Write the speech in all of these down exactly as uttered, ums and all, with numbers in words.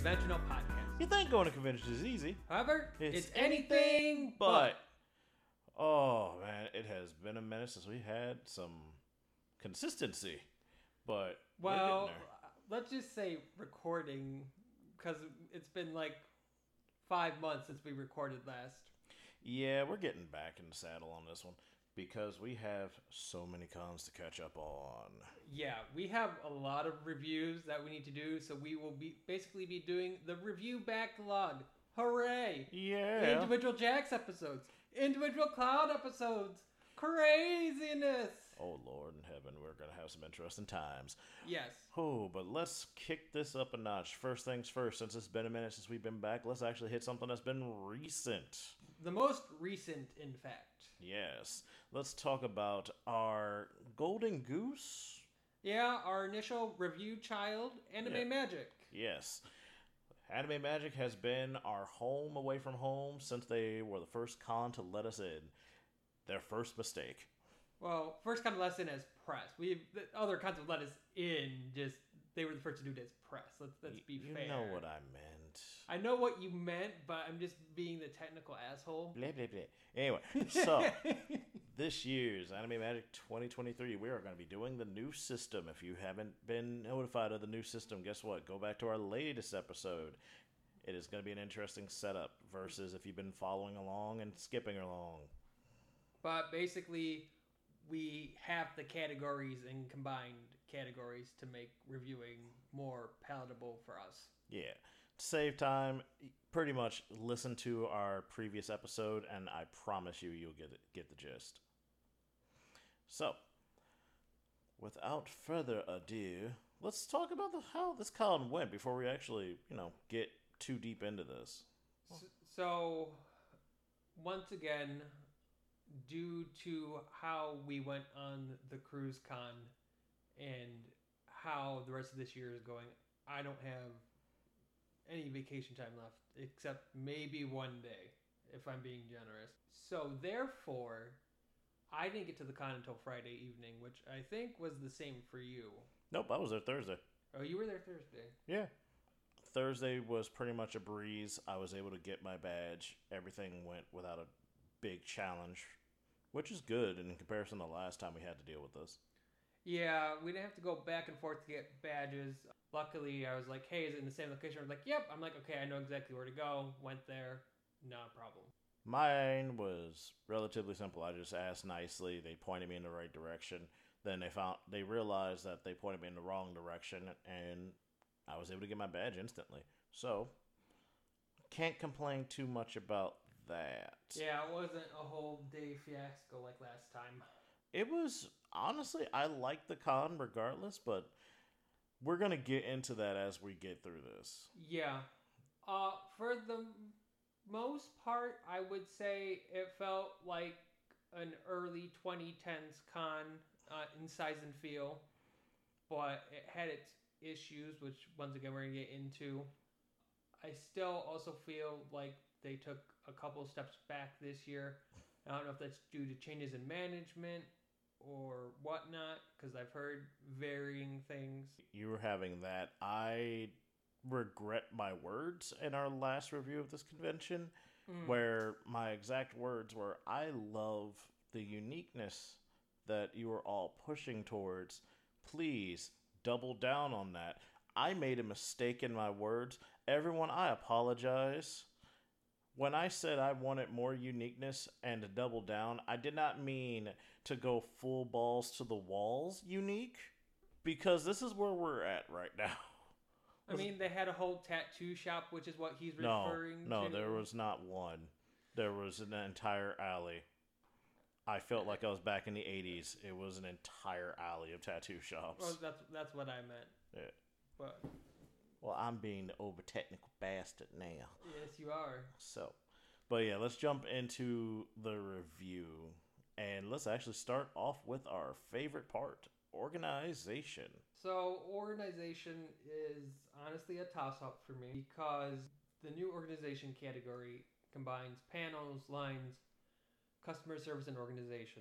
Conventional Podcast. You think going to conventions is easy. However, It's it's, anything But, oh man, it has been a minute since we had some consistency. But, we're getting Well, there. let's just say recording, because it's been like five months since we recorded last. Yeah, we're getting back in the saddle on this one because we have so many cons to catch up on. Yeah, we have a lot of reviews that we need to do, so we will be basically be doing the review backlog. Hooray! Yeah. Individual Jax episodes, individual Cloud episodes, craziness! Oh, Lord in heaven, we're going to have some interesting times. Yes. Oh, but let's kick this up a notch. First things first, since it's been a minute since we've been back, let's actually hit something that's been recent. The most recent, in fact. Yes. Let's talk about our Golden Goose. Yeah, our initial review child, Anime Yeah. Magic. Yes. Anime Magic has been our home away from home since they were the first con to let us in. Their first mistake. Well, first kind of lesson as press. We the other kinds of let us in. Just they were the first to do it as press. Let's let's be you fair. You know what I meant. I know what you meant, but I'm just being the technical asshole. Blah blah blah. Anyway, so this year's Anime Magic twenty twenty-three, we are going to be doing the new system. If you haven't been notified of the new system, guess what? Go back to our latest episode. It is going to be an interesting setup versus if you've been following along and skipping along. But basically, we have the categories and combined categories to make reviewing more palatable for us. Yeah. To save time, pretty much listen to our previous episode, and I promise you, you'll get it, get the gist. So, without further ado, let's talk about the, how this con went before we actually, you know, get too deep into this. So, so once again, due to how we went on the cruise con and how the rest of this year is going, I don't have any vacation time left except maybe one day, if I'm being generous. So therefore, I didn't get to the con until Friday evening, which I think was the same for you. Nope, I was there Thursday. Oh, you were there Thursday? Yeah. Thursday was pretty much a breeze. I was able to get my badge. Everything went without a big challenge, which is good in comparison to the last time we had to deal with this. Yeah, we didn't have to go back and forth to get badges. Luckily, I was like, hey, is it in the same location? I was like, yep. I'm like, okay, I know exactly where to go. Went there. Not a problem. Mine was relatively simple. I just asked nicely. They pointed me in the right direction. Then they found they realized that they pointed me in the wrong direction, and I was able to get my badge instantly. So, can't complain too much about that. Yeah, it wasn't a whole day fiasco like last time. It was, honestly, I liked the con regardless, but we're going to get into that as we get through this. Yeah. Uh, for the most part, I would say it felt like an early twenty tens con uh, in size and feel, but it had its issues, which once again we're going to get into. I still also feel like they took a couple steps back this year. I don't know if that's due to changes in management or whatnot, because I've heard varying things. You were having that. I regret my words in our last review of this convention, mm. where my exact words were, I love the uniqueness that you are all pushing towards. Please double down on that. I made a mistake in my words. Everyone, I apologize. When I said I wanted more uniqueness and to double down, I did not mean to go full balls to the walls unique, because this is where we're at right now. I mean, they had a whole tattoo shop, which is what he's no, referring no, to. No, there was not one. There was an entire alley. I felt like I was back in the eighties. It was an entire alley of tattoo shops. Well, that's that's what I meant. Yeah. But well, I'm being the over technical bastard now. Yes, you are. So, but yeah, let's jump into the review. And let's actually start off with our favorite part, organization. So, organization is honestly a toss-up for me because the new organization category combines panels, lines, customer service, and organization.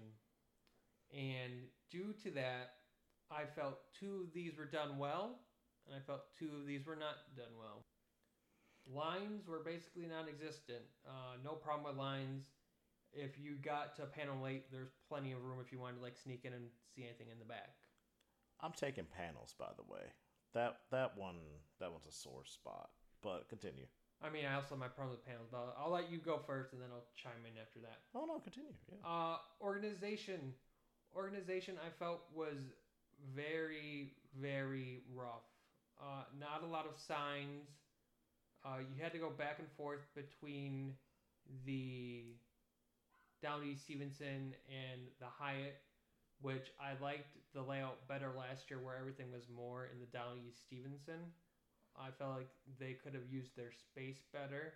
And due to that, I felt two of these were done well, and I felt two of these were not done well. Lines were basically non-existent. Uh, no problem with lines. If you got to a panel late, there's plenty of room if you wanted to like sneak in and see anything in the back. I'm taking panels, by the way. That that one that one's a sore spot. But continue. I mean, I also have my problem with panels, but I'll let you go first, and then I'll chime in after that. Oh no, continue. Yeah. Uh, organization, organization. I felt was very, very rough. Uh, not a lot of signs. Uh, you had to go back and forth between the Downey Stevenson and the Hyatt, which I liked the layout better last year, where everything was more in the Downey Stevenson. I felt like they could have used their space better,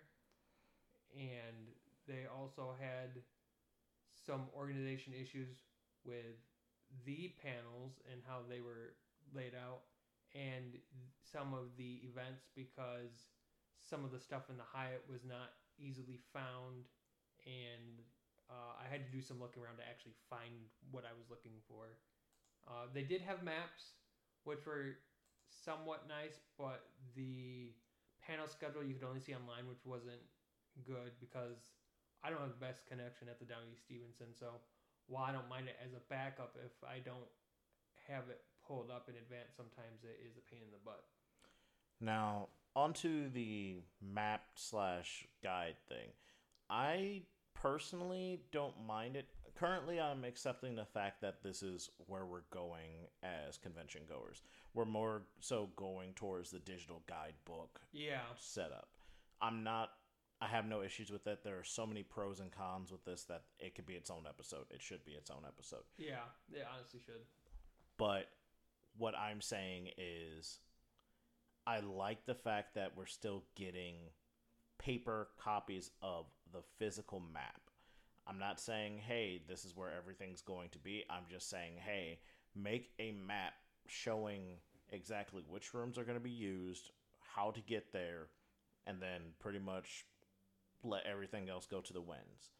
and they also had some organization issues with the panels and how they were laid out, and some of the events, because some of the stuff in the Hyatt was not easily found, and uh, I had to do some looking around to actually find what I was looking for. Uh, they did have maps, which were somewhat nice, but the panel schedule you could only see online, which wasn't good because I don't have the best connection at the Downey Stevenson. So while I don't mind it as a backup, if I don't have it pulled up in advance, sometimes it is a pain in the butt. Now, onto the map slash guide thing. I personally don't mind it. Currently, I'm accepting the fact that this is where we're going as convention goers. We're more so going towards the digital guidebook yeah. setup. I'm not, I have no issues with it. There are so many pros and cons with this that it could be its own episode. It should be its own episode. Yeah, it honestly should. But what I'm saying is, I like the fact that we're still getting paper copies of the physical map. I'm not saying, hey, this is where everything's going to be. I'm just saying, hey, make a map showing exactly which rooms are going to be used, how to get there, and then pretty much let everything else go to the winds.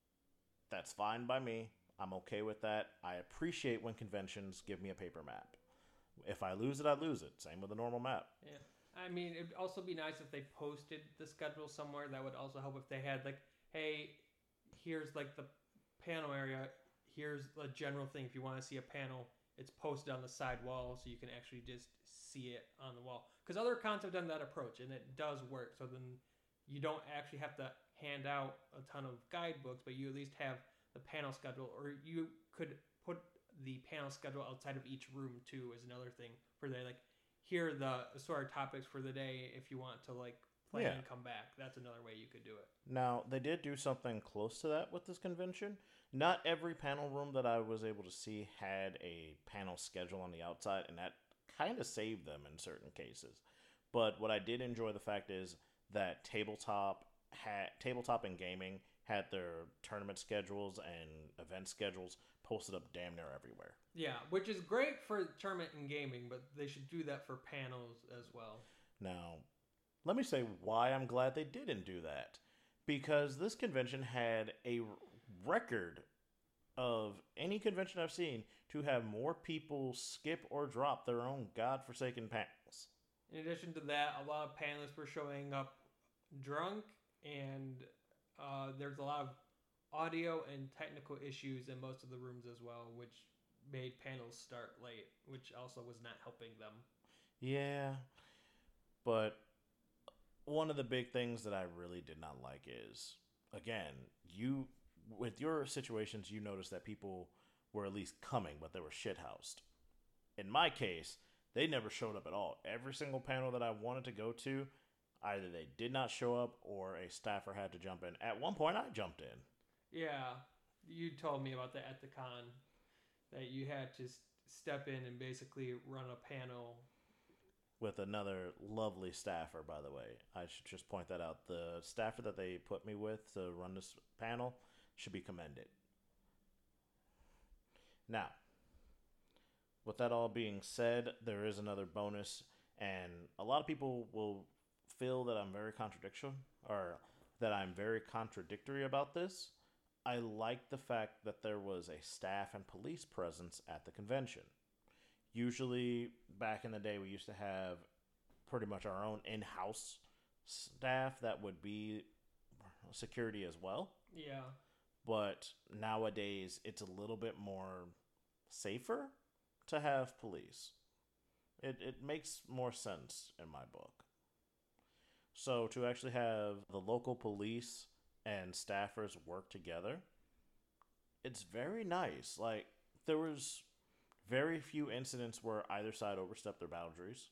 That's fine by me. I'm okay with that. I appreciate when conventions give me a paper map. If I lose it, I lose it. Same with a normal map. Yeah. I mean, it'd also be nice if they posted the schedule somewhere. That would also help if they had, like, hey, here's, like, the panel area. Here's a general thing. If you want to see a panel, it's posted on the side wall so you can actually just see it on the wall. Because other cons have done that approach, and it does work. So then you don't actually have to hand out a ton of guidebooks, but you at least have the panel schedule. Or you could put the panel schedule outside of each room, too, is another thing. For they, like, here are the assorted topics for the day if you want to, like, plan Yeah. and come back. That's another way you could do it. Now, they did do something close to that with this convention. Not every panel room that I was able to see had a panel schedule on the outside, and that kind of saved them in certain cases. But what I did enjoy the fact is that tabletop had tabletop and gaming had their tournament schedules and event schedules posted up damn near everywhere. Yeah, which is great for tournament and gaming, but they should do that for panels as well. Now, let me say why I'm glad they didn't do that. Because this convention had a record of any convention I've seen to have more people skip or drop their own godforsaken panels. In addition to that, a lot of panelists were showing up drunk, and uh, there's a lot of audio and technical issues in most of the rooms as well, which made panels start late, which also was not helping them. Yeah, but one of the big things that I really did not like is, again, you with your situations, you noticed that people were at least coming, but they were shithoused. In my case, they never showed up at all. Every single panel that I wanted to go to, either they did not show up or a staffer had to jump in. At one point, I jumped in. Yeah, you told me about that at the con, that you had to step in and basically run a panel. With another lovely staffer, by the way. I should just point that out. The staffer that they put me with to run this panel should be commended. Now, with that all being said, there is another bonus, and a lot of people will feel that I'm very contradiction or that I'm very contradictory about this. I like the fact that there was a staff and police presence at the convention. Usually, back in the day, we used to have pretty much our own in-house staff that would be security as well. Yeah. But nowadays, it's a little bit more safer to have police. It, it makes more sense in my book. So to actually have the local police and staffers work together, it's very nice. Like, there was very few incidents where either side overstepped their boundaries.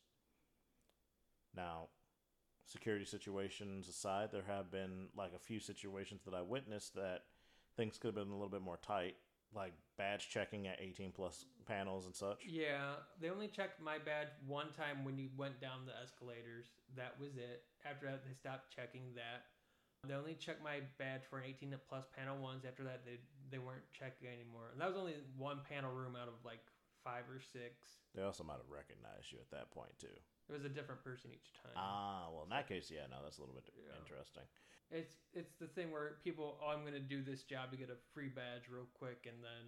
Now, security situations aside, there have been like a few situations that I witnessed that things could have been a little bit more tight, like badge checking at eighteen plus panels and such. Yeah, they only checked my badge one time when you went down the escalators. That was it. After that, they stopped checking that. They only checked my badge for an eighteen plus panel once. After that, they they weren't checking anymore. And that was only one panel room out of like five or six. They also might have recognized you at that point too. It was a different person each time. Ah, well, in that case, yeah, no, that's a little bit yeah. interesting. It's it's the thing where people, oh, I'm going to do this job to get a free badge real quick, and then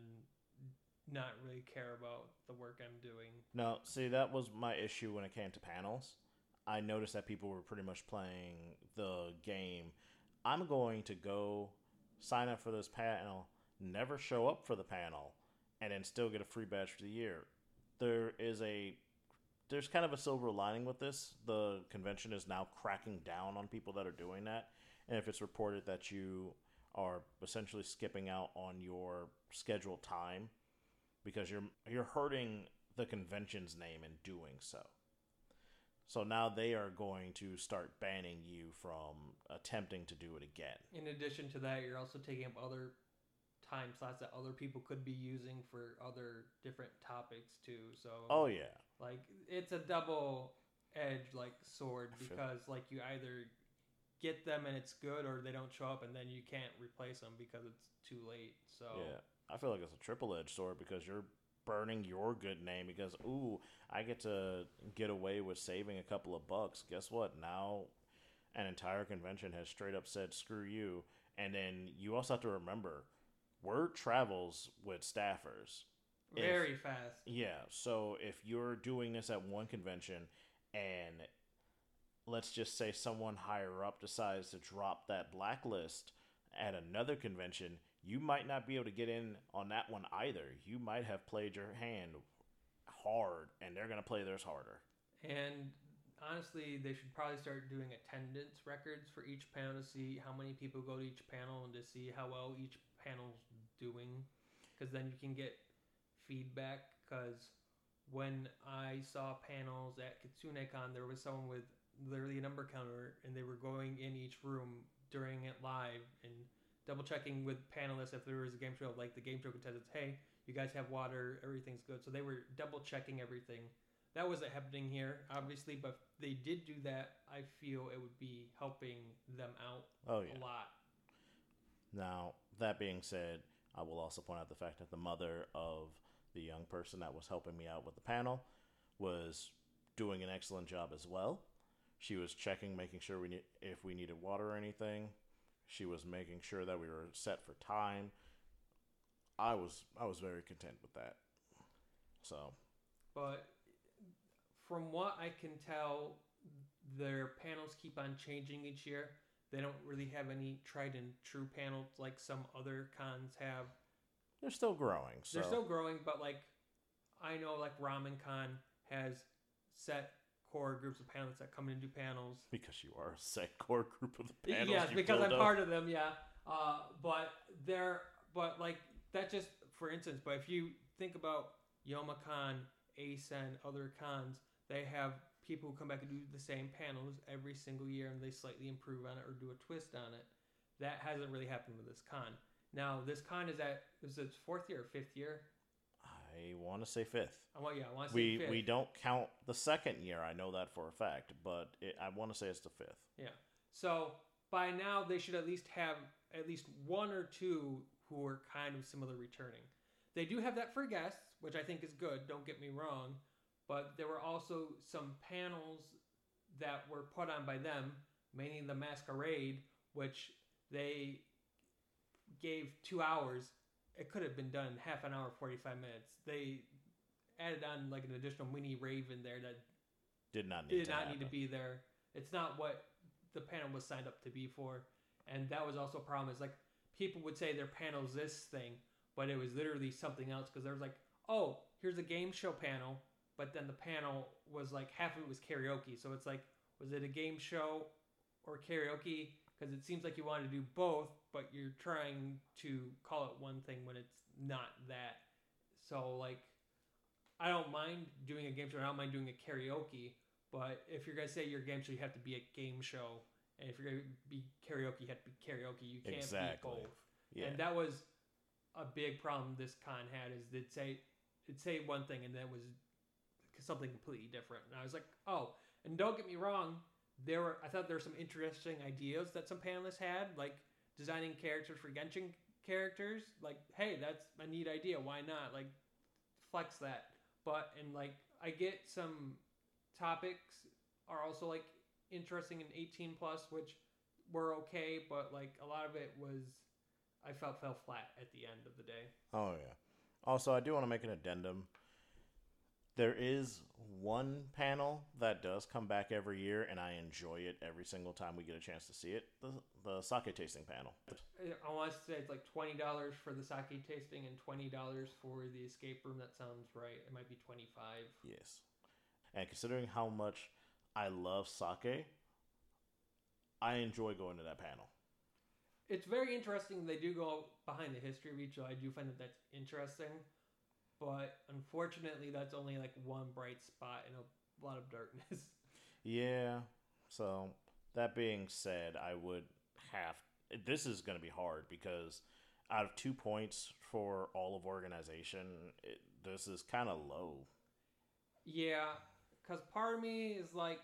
not really care about the work I'm doing. No, see, that was my issue when it came to panels. I noticed that people were pretty much playing the game. I'm going to go sign up for this panel, never show up for the panel, and then still get a free badge for the year. There is a There's kind of a silver lining with this. The convention is now cracking down on people that are doing that. And if it's reported that you are essentially skipping out on your scheduled time because you're you're hurting the convention's name in doing so. So now they are going to start banning you from attempting to do it again. In addition to that, you're also taking up other time slots that other people could be using for other different topics too. So oh yeah, like it's a double edged like sword because like you either get them and it's good, or they don't show up and then you can't replace them because it's too late. So yeah, I feel like it's a triple edged sword because you're burning your good name because ooh, I get to get away with saving a couple of bucks. Guess what? Now an entire convention has straight up said screw you, and then you also have to remember, word travels with staffers very if, fast. Yeah, so if you're doing this at one convention and let's just say someone higher up decides to drop that blacklist at another convention, you might not be able to get in on that one either. You might have played your hand hard and they're going to play theirs harder. And honestly, they should probably start doing attendance records for each panel to see how many people go to each panel and to see how well each panel's doing, because then you can get feedback. Because when I saw panels at KitsuneCon, there was someone with literally a number counter, and they were going in each room during it live and double checking with panelists if there was a game show, like the game show contestants, hey, you guys have water, everything's good. So they were double checking everything. That wasn't happening here, obviously, but if they did do that, I feel it would be helping them out oh, yeah. a lot. Now, that being said, I will also point out the fact that the mother of the young person that was helping me out with the panel was doing an excellent job as well. She was checking, making sure we need, if we needed water or anything. She was making sure that we were set for time. I was I was very content with that. So, but from what I can tell, their panels keep on changing each year. They don't really have any tried and true panels like some other cons have. They're still growing. So. They're still growing, but like I know like Ramen Con has set core groups of panelists that come in and do panels. Because you are a set core group of the panels. Yes, you because I'm up. part of them, yeah. Uh, but they're, but like, that just, for instance, but if you think about YomaCon, A C E N, other cons, they have people who come back and do the same panels every single year and they slightly improve on it or do a twist on it. That hasn't really happened with this con. Now, this con is at, is it its fourth year or fifth year? I want to say fifth. I want, yeah, I want to say we, fifth. We don't count the second year. I know that for a fact, but it, I want to say it's the fifth. Yeah. So by now they should at least have at least one or two who are kind of similar returning. They do have that for guests, which I think is good. Don't get me wrong, but there were also some panels that were put on by them, mainly the Masquerade, which they gave two hours. It could have been done in half an hour, forty-five minutes. They added on like an additional mini rave in there that did not need did to not happen. need to be there. It's not what the panel was signed up to be for. And that was also a problem. Is like people would say their panel's this thing, but it was literally something else because there was like, oh, here's a game show panel, but then the panel was like half of it was karaoke. So it's like, was it a game show or karaoke? Because it seems like you want to do both, but you're trying to call it one thing when it's not that. So like, I don't mind doing a game show. I don't mind doing a karaoke. But if you're going to say you're a game show, you have to be a game show. And if you're going to be karaoke, you have to be karaoke. You can't exactly. be both. Yeah. And that was a big problem this con had is it'd say, it'd say one thing and that was something completely different. And I was like, oh, and don't get me wrong. There were, I thought there were some interesting ideas that some panelists had, like designing characters for Genshin characters. Like, hey, that's a neat idea. Why not? Like, flex that. But, and like, I get some topics are also like interesting in eighteen plus, which were okay, but like a lot of it was, I felt fell flat at the end of the day. Oh, yeah. Also, I do want to make an addendum. There is one panel that does come back every year, and I enjoy it every single time we get a chance to see it. The, the sake tasting panel. I want to say it's like twenty dollars for the sake tasting and twenty dollars for the escape room. That sounds right. It might be twenty-five dollars. Yes. And considering how much I love sake, I enjoy going to that panel. It's very interesting. They do go behind the history of each, so I do find that that's interesting. But unfortunately, that's only like one bright spot in a lot of darkness. Yeah. So that being said, I would have... This is going to be hard because out of two points for all of organization, it, this is kind of low. Yeah, because part of me is like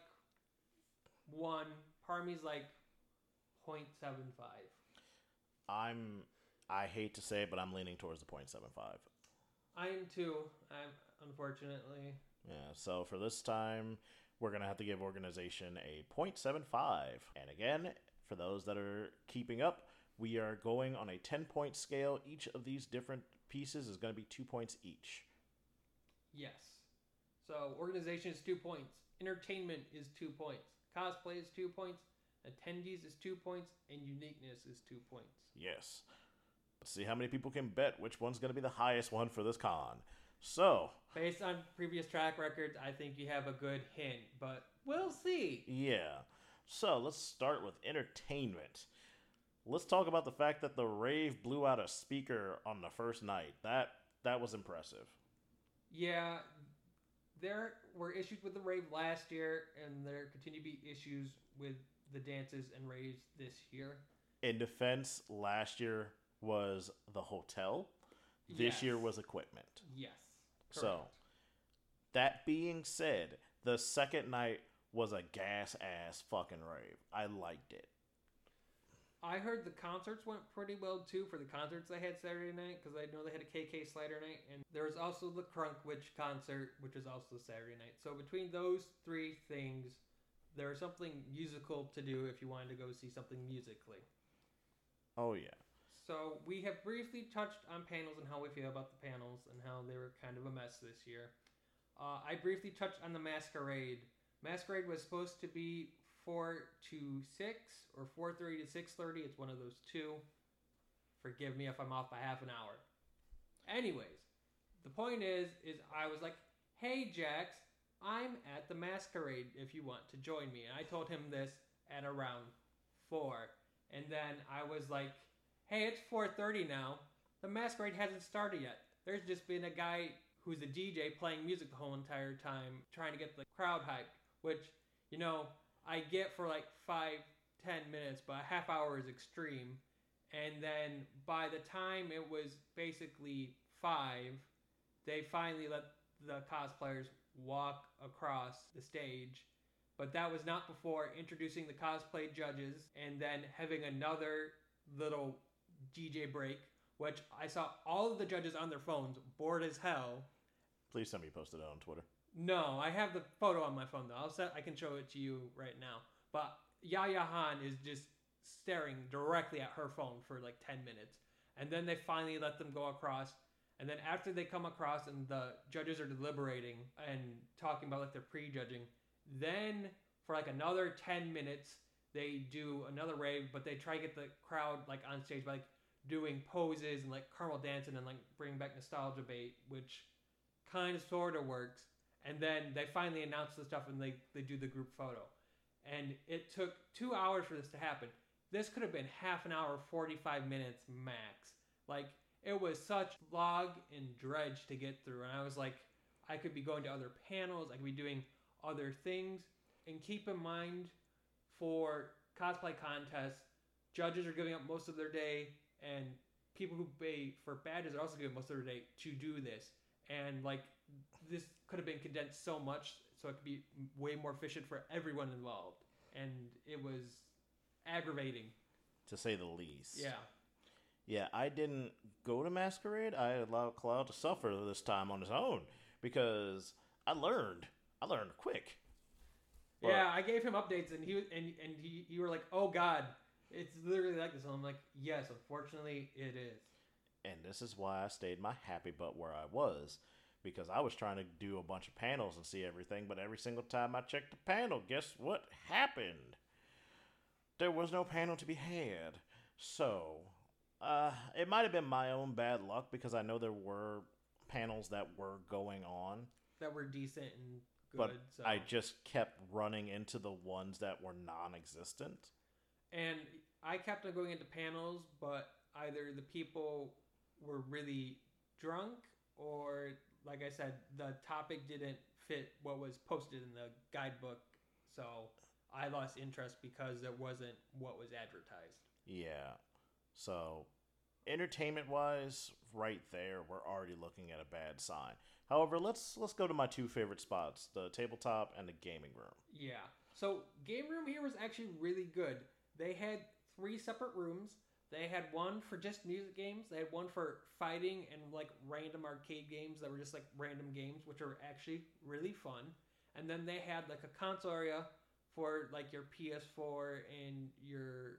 one. Part of me is like zero point seven five. I'm... I hate to say it, but I'm leaning towards the zero point seven five. I am too, I'm, unfortunately. Yeah, so for this time, we're going to have to give organization a zero point seven five. And again, for those that are keeping up, we are going on a ten-point scale. Each of these different pieces is going to be two points each. Yes. So organization is two points. Entertainment is two points. Cosplay is two points. Attendees is two points. And uniqueness is two points. Yes. Let's see how many people can bet which one's going to be the highest one for this con. So, based on previous track records, I think you have a good hint, but we'll see. Yeah. So, let's start with entertainment. Let's talk about the fact that the rave blew out a speaker on the first night. That that was impressive. Yeah, there were issues with the rave last year, and there continue to be issues with the dances and raves this year. In defense, last year was the hotel. This yes. year was equipment. Yes. Correct. So, that being said, the second night was a gas-ass fucking rave. I liked it. I heard the concerts went pretty well, too, for the concerts they had Saturday night, because I know they had a K K Slider night, and there was also the Crunk Witch concert, which was also Saturday night. So between those three things, there was something musical to do if you wanted to go see something musically. Oh, yeah. So we have briefly touched on panels and how we feel about the panels and how they were kind of a mess this year. Uh, I briefly touched on the Masquerade. Masquerade was supposed to be four to six or four thirty to six thirty. It's one of those two. Forgive me if I'm off by half an hour. Anyways, the point is, is I was like, hey, Jax, I'm at the Masquerade if you want to join me. And I told him this at around four. And then I was like, hey, it's four thirty now. The Masquerade hasn't started yet. There's just been a guy who's a D J playing music the whole entire time, trying to get the crowd hyped, which, you know, I get for like five, ten minutes, but a half hour is extreme. And then by the time it was basically five, they finally let the cosplayers walk across the stage. But that was not before introducing the cosplay judges and then having another little D J break, which I saw all of the judges on their phones, bored as hell. Please send me post it on Twitter. No, I have the photo on my phone though. I'll set, I can show it to you right now. But Yaya Han is just staring directly at her phone for like ten minutes. And then they finally let them go across. And then after they come across and the judges are deliberating and talking about like their prejudging, then for like another ten minutes, they do another rave, but they try to get the crowd like on stage by like doing poses and like caramel dancing and like bringing back nostalgia bait, which kind of sort of works. And then they finally announce the stuff and they, they do the group photo. And it took two hours for this to happen. This could have been half an hour, forty-five minutes max. Like, it was such log and dredge to get through. And I was like, I could be going to other panels. I could be doing other things. And keep in mind, for cosplay contests, judges are giving up most of their day. And people who pay for badges are also giving most of their day to do this. And, like, this could have been condensed so much so it could be way more efficient for everyone involved. And it was aggravating, to say the least. Yeah. Yeah, I didn't go to Masquerade. I allowed Cloud to suffer this time on his own because I learned. I learned quick. But, yeah, I gave him updates, and he and and he you were like, "Oh God, it's literally like this." And I'm like, "Yes, unfortunately, it is." And this is why I stayed my happy butt where I was, because I was trying to do a bunch of panels and see everything, but every single time I checked the panel, guess what happened? There was no panel to be had. So, uh, it might have been my own bad luck, because I know there were panels that were going on. That were decent and good. But so. I just kept running into the ones that were non-existent. And I kept on going into panels, but either the people were really drunk, or, like I said, the topic didn't fit what was posted in the guidebook. So I lost interest because it wasn't what was advertised. Yeah. So, entertainment-wise, right there, we're already looking at a bad sign. However, let's let's go to my two favorite spots, the tabletop and the gaming room. Yeah. So, game room here was actually really good. They had three separate rooms. They had one for just music games. They had one for fighting and like random arcade games that were just like random games, which are actually really fun. And then they had like a console area for like your P S four and your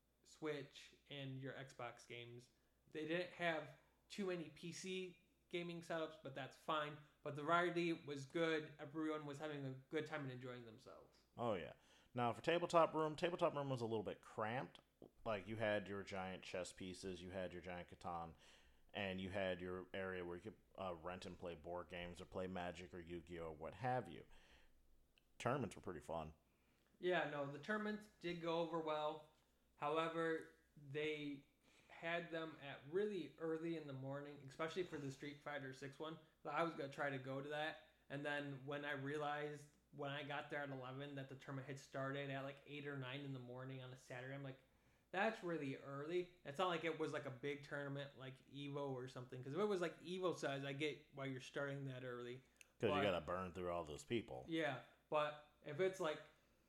Switch and your Xbox games. They didn't have too many P C gaming setups, but that's fine. But the variety was good. Everyone was having a good time and enjoying themselves. Oh, yeah. Now, for tabletop room, tabletop room was a little bit cramped. Like, you had your giant chess pieces, you had your giant Catan, and you had your area where you could uh, rent and play board games or play Magic or Yu-Gi-Oh! Or what have you. Tournaments were pretty fun. Yeah, no, the tournaments did go over well. However, they had them at really early in the morning, especially for the Street Fighter six one. So I was going to try to go to that. And then when I realized when I got there at eleven that the tournament had started at like eight or nine in the morning on a Saturday, I'm like, that's really early. It's not like it was like a big tournament like EVO or something. Because if it was like EVO size, I get why you're starting that early. Because you got to burn through all those people. Yeah, but if it's like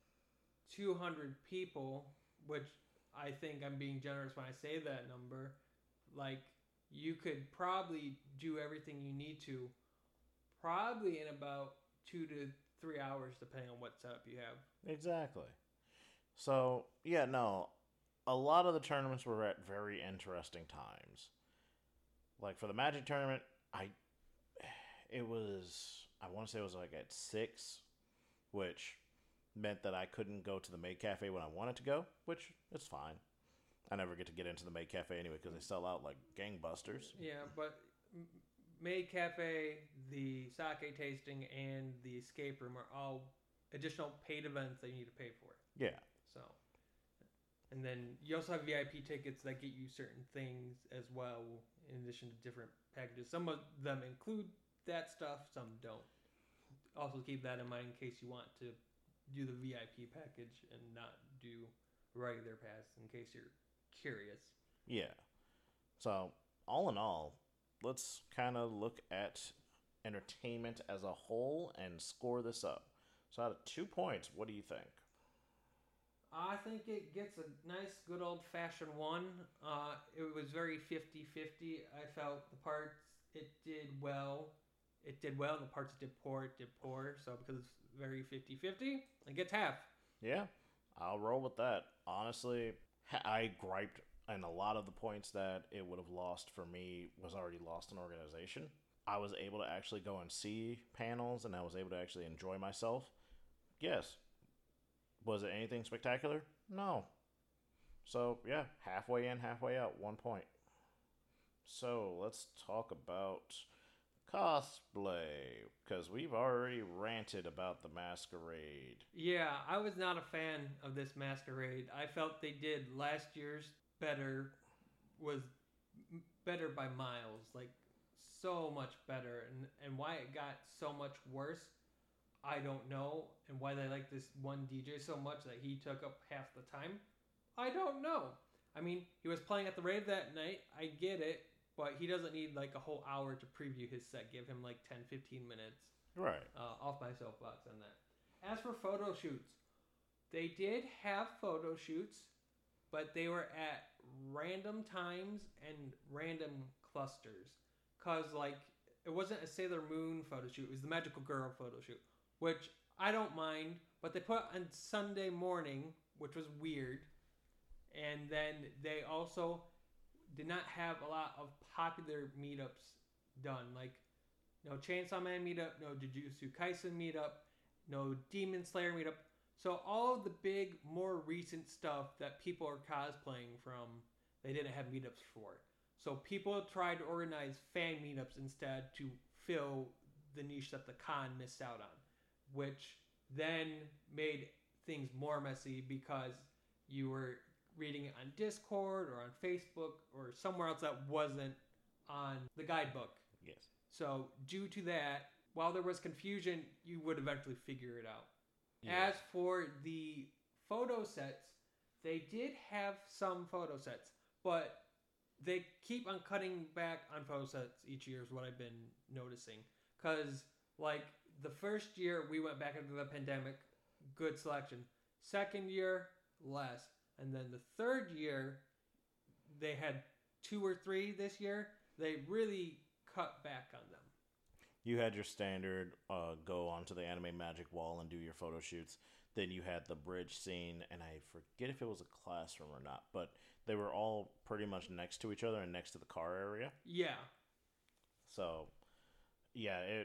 two hundred people, which I think I'm being generous when I say that number, like, you could probably do everything you need to probably in about two to three hours, depending on what setup you have. Exactly. So, yeah, no, a lot of the tournaments were at very interesting times. Like, for the Magic tournament, I, it was, I want to say it was like at six, which meant that I couldn't go to the Maid Cafe when I wanted to go, which is fine. I never get to get into the Maid Cafe anyway because they sell out like gangbusters. Yeah, but Maid Cafe, the sake tasting, and the escape room are all additional paid events that you need to pay for. Yeah. So, and then you also have V I P tickets that get you certain things as well, in addition to different packages. Some of them include that stuff, some don't. Also keep that in mind in case you want to do the V I P package and not do regular pass, in case you're curious. Yeah. So, all in all, let's kind of look at entertainment as a whole and score this up. So, out of two points, what do you think? I think it gets a nice, good old-fashioned one. Uh, it was very fifty-fifty. I felt the parts it did well. It did well. The parts it did poor, it did poor. So, because it's very fifty-fifty, it gets half. Yeah, I'll roll with that. Honestly, I griped, and a lot of the points that it would have lost for me was already lost in organization. I was able to actually go and see panels, and I was able to actually enjoy myself. Yes, Was it anything spectacular? No. So, yeah, halfway in, halfway out, one point. So, let's talk about cosplay, because we've already ranted about the masquerade. Yeah, I was not a fan of this masquerade. I felt they did last year's better, was better by miles, like so much better. And, and why it got so much worse, I don't know. And why they like this one D J so much that he took up half the time, I don't know. I mean, he was playing at the rave that night, I get it, but he doesn't need like a whole hour to preview his set. Give him like ten, fifteen minutes. Right. Uh, off my soapbox on that. As for photo shoots, they did have photo shoots, but they were at random times and random clusters. Cause like it wasn't a Sailor Moon photo shoot; it was the Magical Girl photo shoot, which I don't mind. But they put on Sunday morning, which was weird. And then they also did not have a lot of popular meetups done, like no Chainsaw Man meetup, no Jujutsu Kaisen meetup, no Demon Slayer meetup. So all of the big, more recent stuff that people are cosplaying from, they didn't have meetups for. So people tried to organize fan meetups instead to fill the niche that the con missed out on, which then made things more messy because you were reading it on Discord or on Facebook or somewhere else that wasn't on the guidebook. Yes. So due to that, while there was confusion, you would eventually figure it out. Yeah. As for the photo sets, they did have some photo sets, but they keep on cutting back on photo sets each year is what I've been noticing. Because, like, the first year we went back into the pandemic, good selection. Second year, less. And then the third year, they had two or three this year. They really cut back on them. You had your standard uh, go onto the Anime Magic Wall and do your photo shoots. Then you had the bridge scene, and I forget if it was a classroom or not, but they were all pretty much next to each other and next to the car area. Yeah. So, yeah, it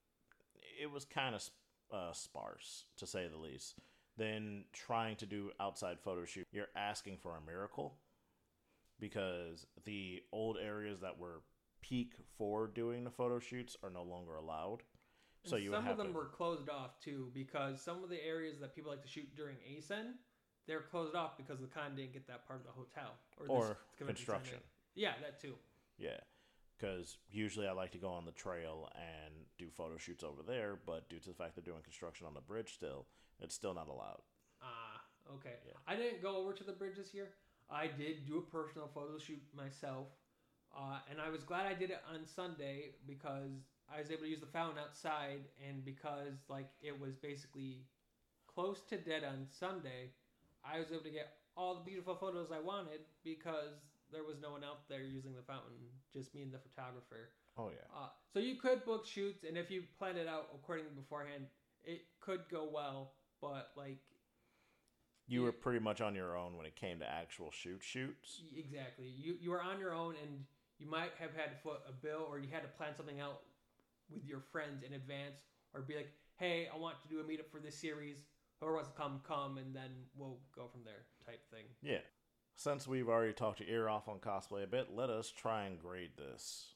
it was kind of uh, sparse, to say the least. Then trying to do outside photo shoot, you're asking for a miracle because the old areas that were peak for doing the photo shoots are no longer allowed. So and you some have of them to, were closed off too because some of the areas that people like to shoot during A S E N, they're closed off because the con didn't get that part of the hotel or, or this construction. Center. Yeah, that too. Yeah, because usually I like to go on the trail and do photo shoots over there, but due to the fact they're doing construction on the bridge still, it's still not allowed. Ah, okay. Yeah. I didn't go over to the bridge this year. I did do a personal photo shoot myself, uh, and I was glad I did it on Sunday because I was able to use the fountain outside, and because like it was basically close to dead on Sunday, I was able to get all the beautiful photos I wanted because there was no one out there using the fountain, just me and the photographer. Oh yeah. Uh, so you could book shoots, and if you plan it out accordingly beforehand, it could go well. But like, you yeah, were pretty much on your own when it came to actual shoot shoots. Exactly. You you were on your own, and you might have had to foot a bill, or you had to plan something out with your friends in advance, or be like, "Hey, I want to do a meetup for this series. Whoever wants to come, come, and then we'll go from there." Type thing. Yeah. Since we've already talked your ear off on cosplay a bit, let us try and grade this.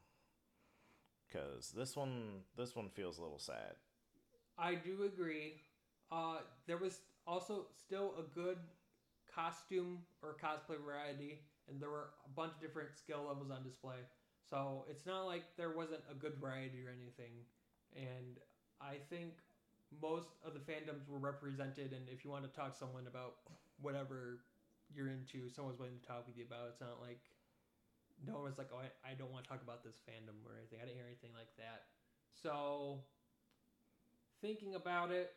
Because this one, this one feels a little sad. I do agree. Uh, there was also still a good costume or cosplay variety, and there were a bunch of different skill levels on display. So it's not like there wasn't a good variety or anything. And I think most of the fandoms were represented, and if you want to talk to someone about whatever you're into, someone's willing to talk with you about it. It's not like no one was like, oh, I, I don't want to talk about this fandom or anything. I didn't hear anything like that. So thinking about it,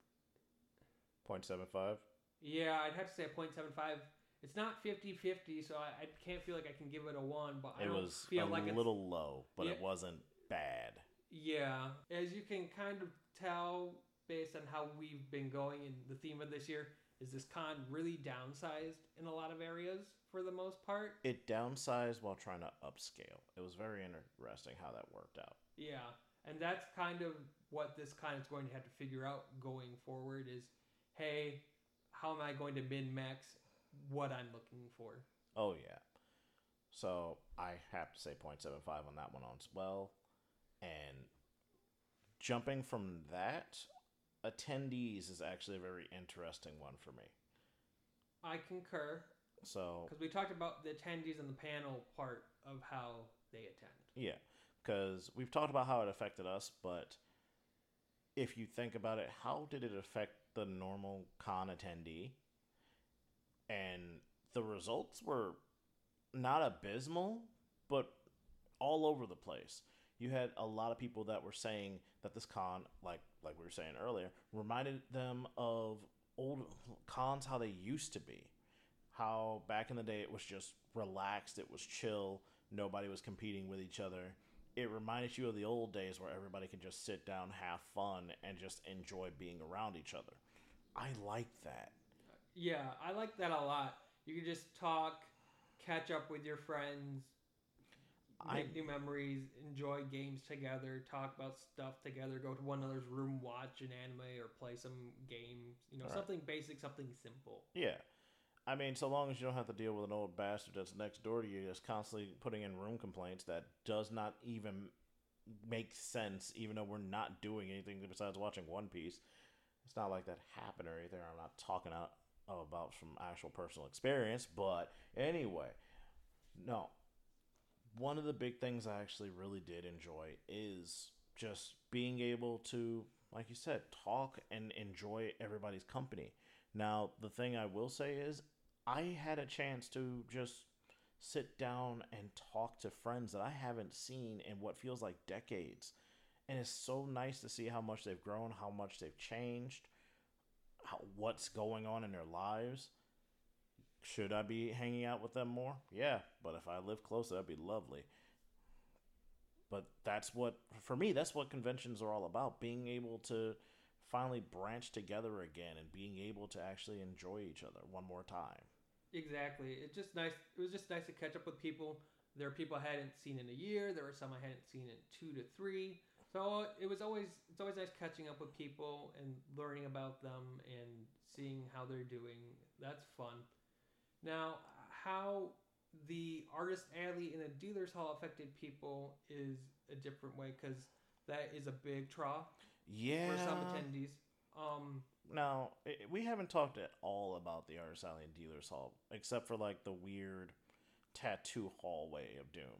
zero point seven five? yeah, I'd have to say a zero point seven five. It's not fifty-fifty, so I, I can't feel like I can give it a one, but I it don't was feel a like little it's, low, but yeah, it wasn't bad. Yeah, as you can kind of tell based on how we've been going, and the theme of this year is this con really downsized in a lot of areas for the most part. It downsized while trying to upscale. It was very interesting how that worked out. Yeah, and that's kind of what this con is going to have to figure out going forward is, hey, how am I going to min max what I'm looking for? Oh yeah. So I have to say zero point seven five on that one as well. And jumping from that, attendees is actually a very interesting one for me. I concur. So because we talked about the attendees and the panel part of how they attend. Yeah, because we've talked about how it affected us, but if you think about it, how did it affect the normal con attendee? And the results were not abysmal, but all over the place. You had a lot of people that were saying that this con, like like we were saying earlier, reminded them of old cons how they used to be. How back in the day it was just relaxed, it was chill, nobody was competing with each other. It reminded you of the old days where everybody can just sit down, have fun, and just enjoy being around each other. I like that. Yeah, I like that a lot. You can just talk, catch up with your friends, make I, new memories, enjoy games together, talk about stuff together, go to one another's room, watch an anime, or play some games. You know, right. Something basic, something simple. Yeah. I mean, so long as you don't have to deal with an old bastard that's next door to you that's constantly putting in room complaints that does not even make sense, even though we're not doing anything besides watching One Piece. It's not like that happened or anything. I'm not talking out about from actual personal experience, but anyway, no. One of the big things I actually really did enjoy is just being able to, like you said, talk and enjoy everybody's company. Now, the thing I will say is, I had a chance to just sit down and talk to friends that I haven't seen in what feels like decades. And it's so nice to see how much they've grown, how much they've changed, how, what's going on in their lives. Should I be hanging out with them more? Yeah, but if I live closer, that'd be lovely. But that's what, for me, that's what conventions are all about. Being able to finally branch together again and being able to actually enjoy each other one more time. Exactly. It's just nice. It was just nice to catch up with people. There were people I hadn't seen in a year. There were some I hadn't seen in two to three. So it was always it's always nice catching up with people and learning about them and seeing how they're doing. That's fun. Now, how the Artist Alley and the Dealer's Hall affected people is a different way because that is a big draw yeah. for some attendees. Um, now, we haven't talked at all about the Artist Alley and Dealer's Hall, except for like the weird tattoo hallway of Doom.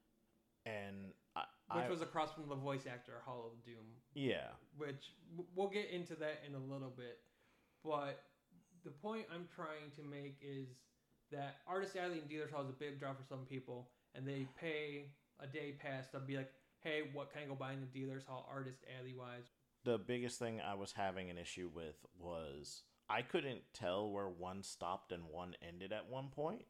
And I, Which I, was across from the voice actor Hall of Doom. Yeah. Which, we'll get into that in a little bit. But the point I'm trying to make is that Artist Alley and Dealer's Hall is a big draw for some people, and they pay a day pass to be like, hey, what can I go buy in the Dealer's Hall Artist Alley wise? The biggest thing I was having an issue with was I couldn't tell where one stopped and one ended at one point.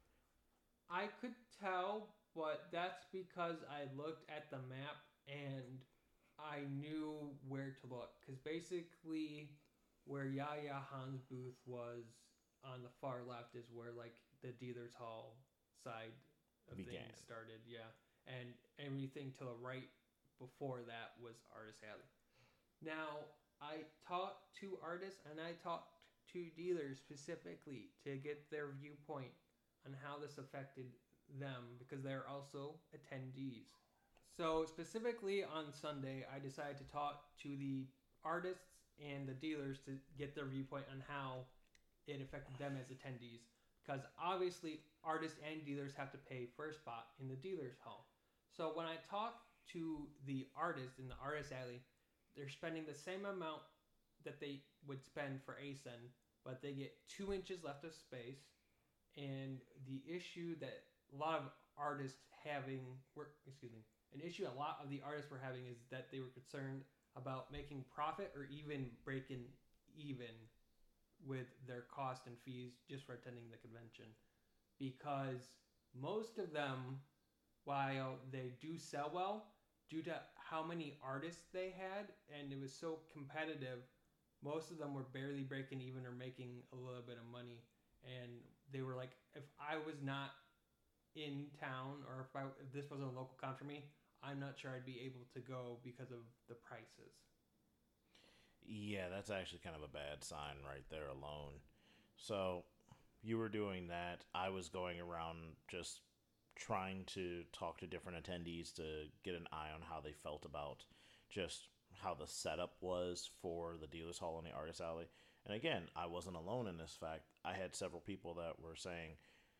I could tell, but that's because I looked at the map and I knew where to look. Because basically, where Yaya Han's booth was on the far left is where like the Dealer's Hall side of began. Things started. Yeah, and everything to the right before that was Artist Alley. Now, I talked to artists and I talked to dealers specifically to get their viewpoint on how this affected them because they're also attendees. So specifically on Sunday, I decided to talk to the artists and the dealers to get their viewpoint on how it affected them as attendees. Because obviously, artists and dealers have to pay for a spot in the Dealer's Hall. So when I talked to the artists in the Artist Alley, they're spending the same amount that they would spend for A S E N, but they get two inches left of space. And the issue that a lot of artists having, were, excuse me, an issue a lot of the artists were having is that they were concerned about making profit or even breaking even with their cost and fees just for attending the convention. Because most of them, while they do sell well, due to how many artists they had, and it was so competitive, most of them were barely breaking even or making a little bit of money. And they were like, if I was not in town or if, I, if this wasn't a local con for me, I'm not sure I'd be able to go because of the prices. Yeah, that's actually kind of a bad sign right there alone. So, you were doing that. I was going around just trying to talk to different attendees to get an eye on how they felt about just how the setup was for the dealers hall and the artist alley. And again, I wasn't alone in this fact. I had several people that were saying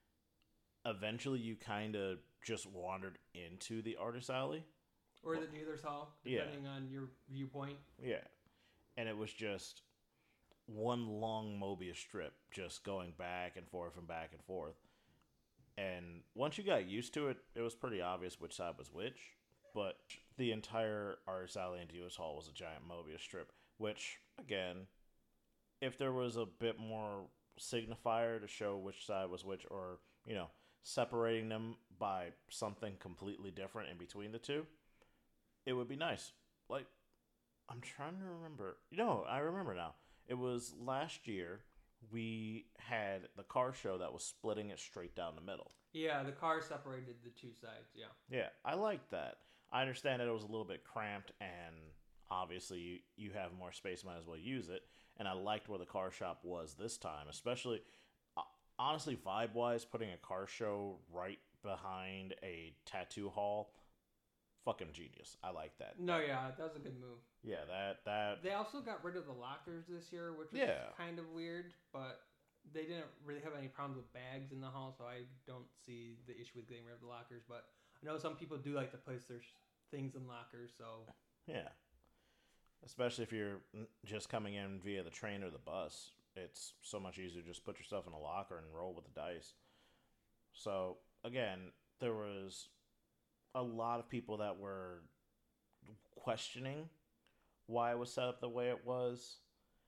eventually you kind of just wandered into the artist alley or the dealer's hall, depending yeah. on your viewpoint. Yeah. And it was just one long Mobius strip just going back and forth and back and forth. And once you got used to it, it was pretty obvious which side was which. But the entire artist alley and dealer's hall was a giant Mobius strip, which, again, if there was a bit more signifier to show which side was which, or, you know, separating them by something completely different in between the two, it would be nice. Like, I'm trying to remember. No, I remember now. It was last year we had the car show that was splitting it straight down the middle. Yeah, the car separated the two sides, yeah. Yeah, I liked that. I understand that it was a little bit cramped, and obviously you, you have more space, might as well use it. And I liked where the car shop was this time, especially, uh, honestly, vibe-wise, putting a car show right behind a tattoo hall, fucking genius. I like that. No, yeah, that was a good move. Yeah, that... that. They also got rid of the lockers this year, which was yeah. kind of weird, but they didn't really have any problems with bags in the hall, so I don't see the issue with getting rid of the lockers, but I know some people do like to place their things in lockers, so... Yeah. Especially if you're just coming in via the train or the bus. It's so much easier to just put yourself in a locker and roll with the dice. So, again, there was a lot of people that were questioning why it was set up the way it was.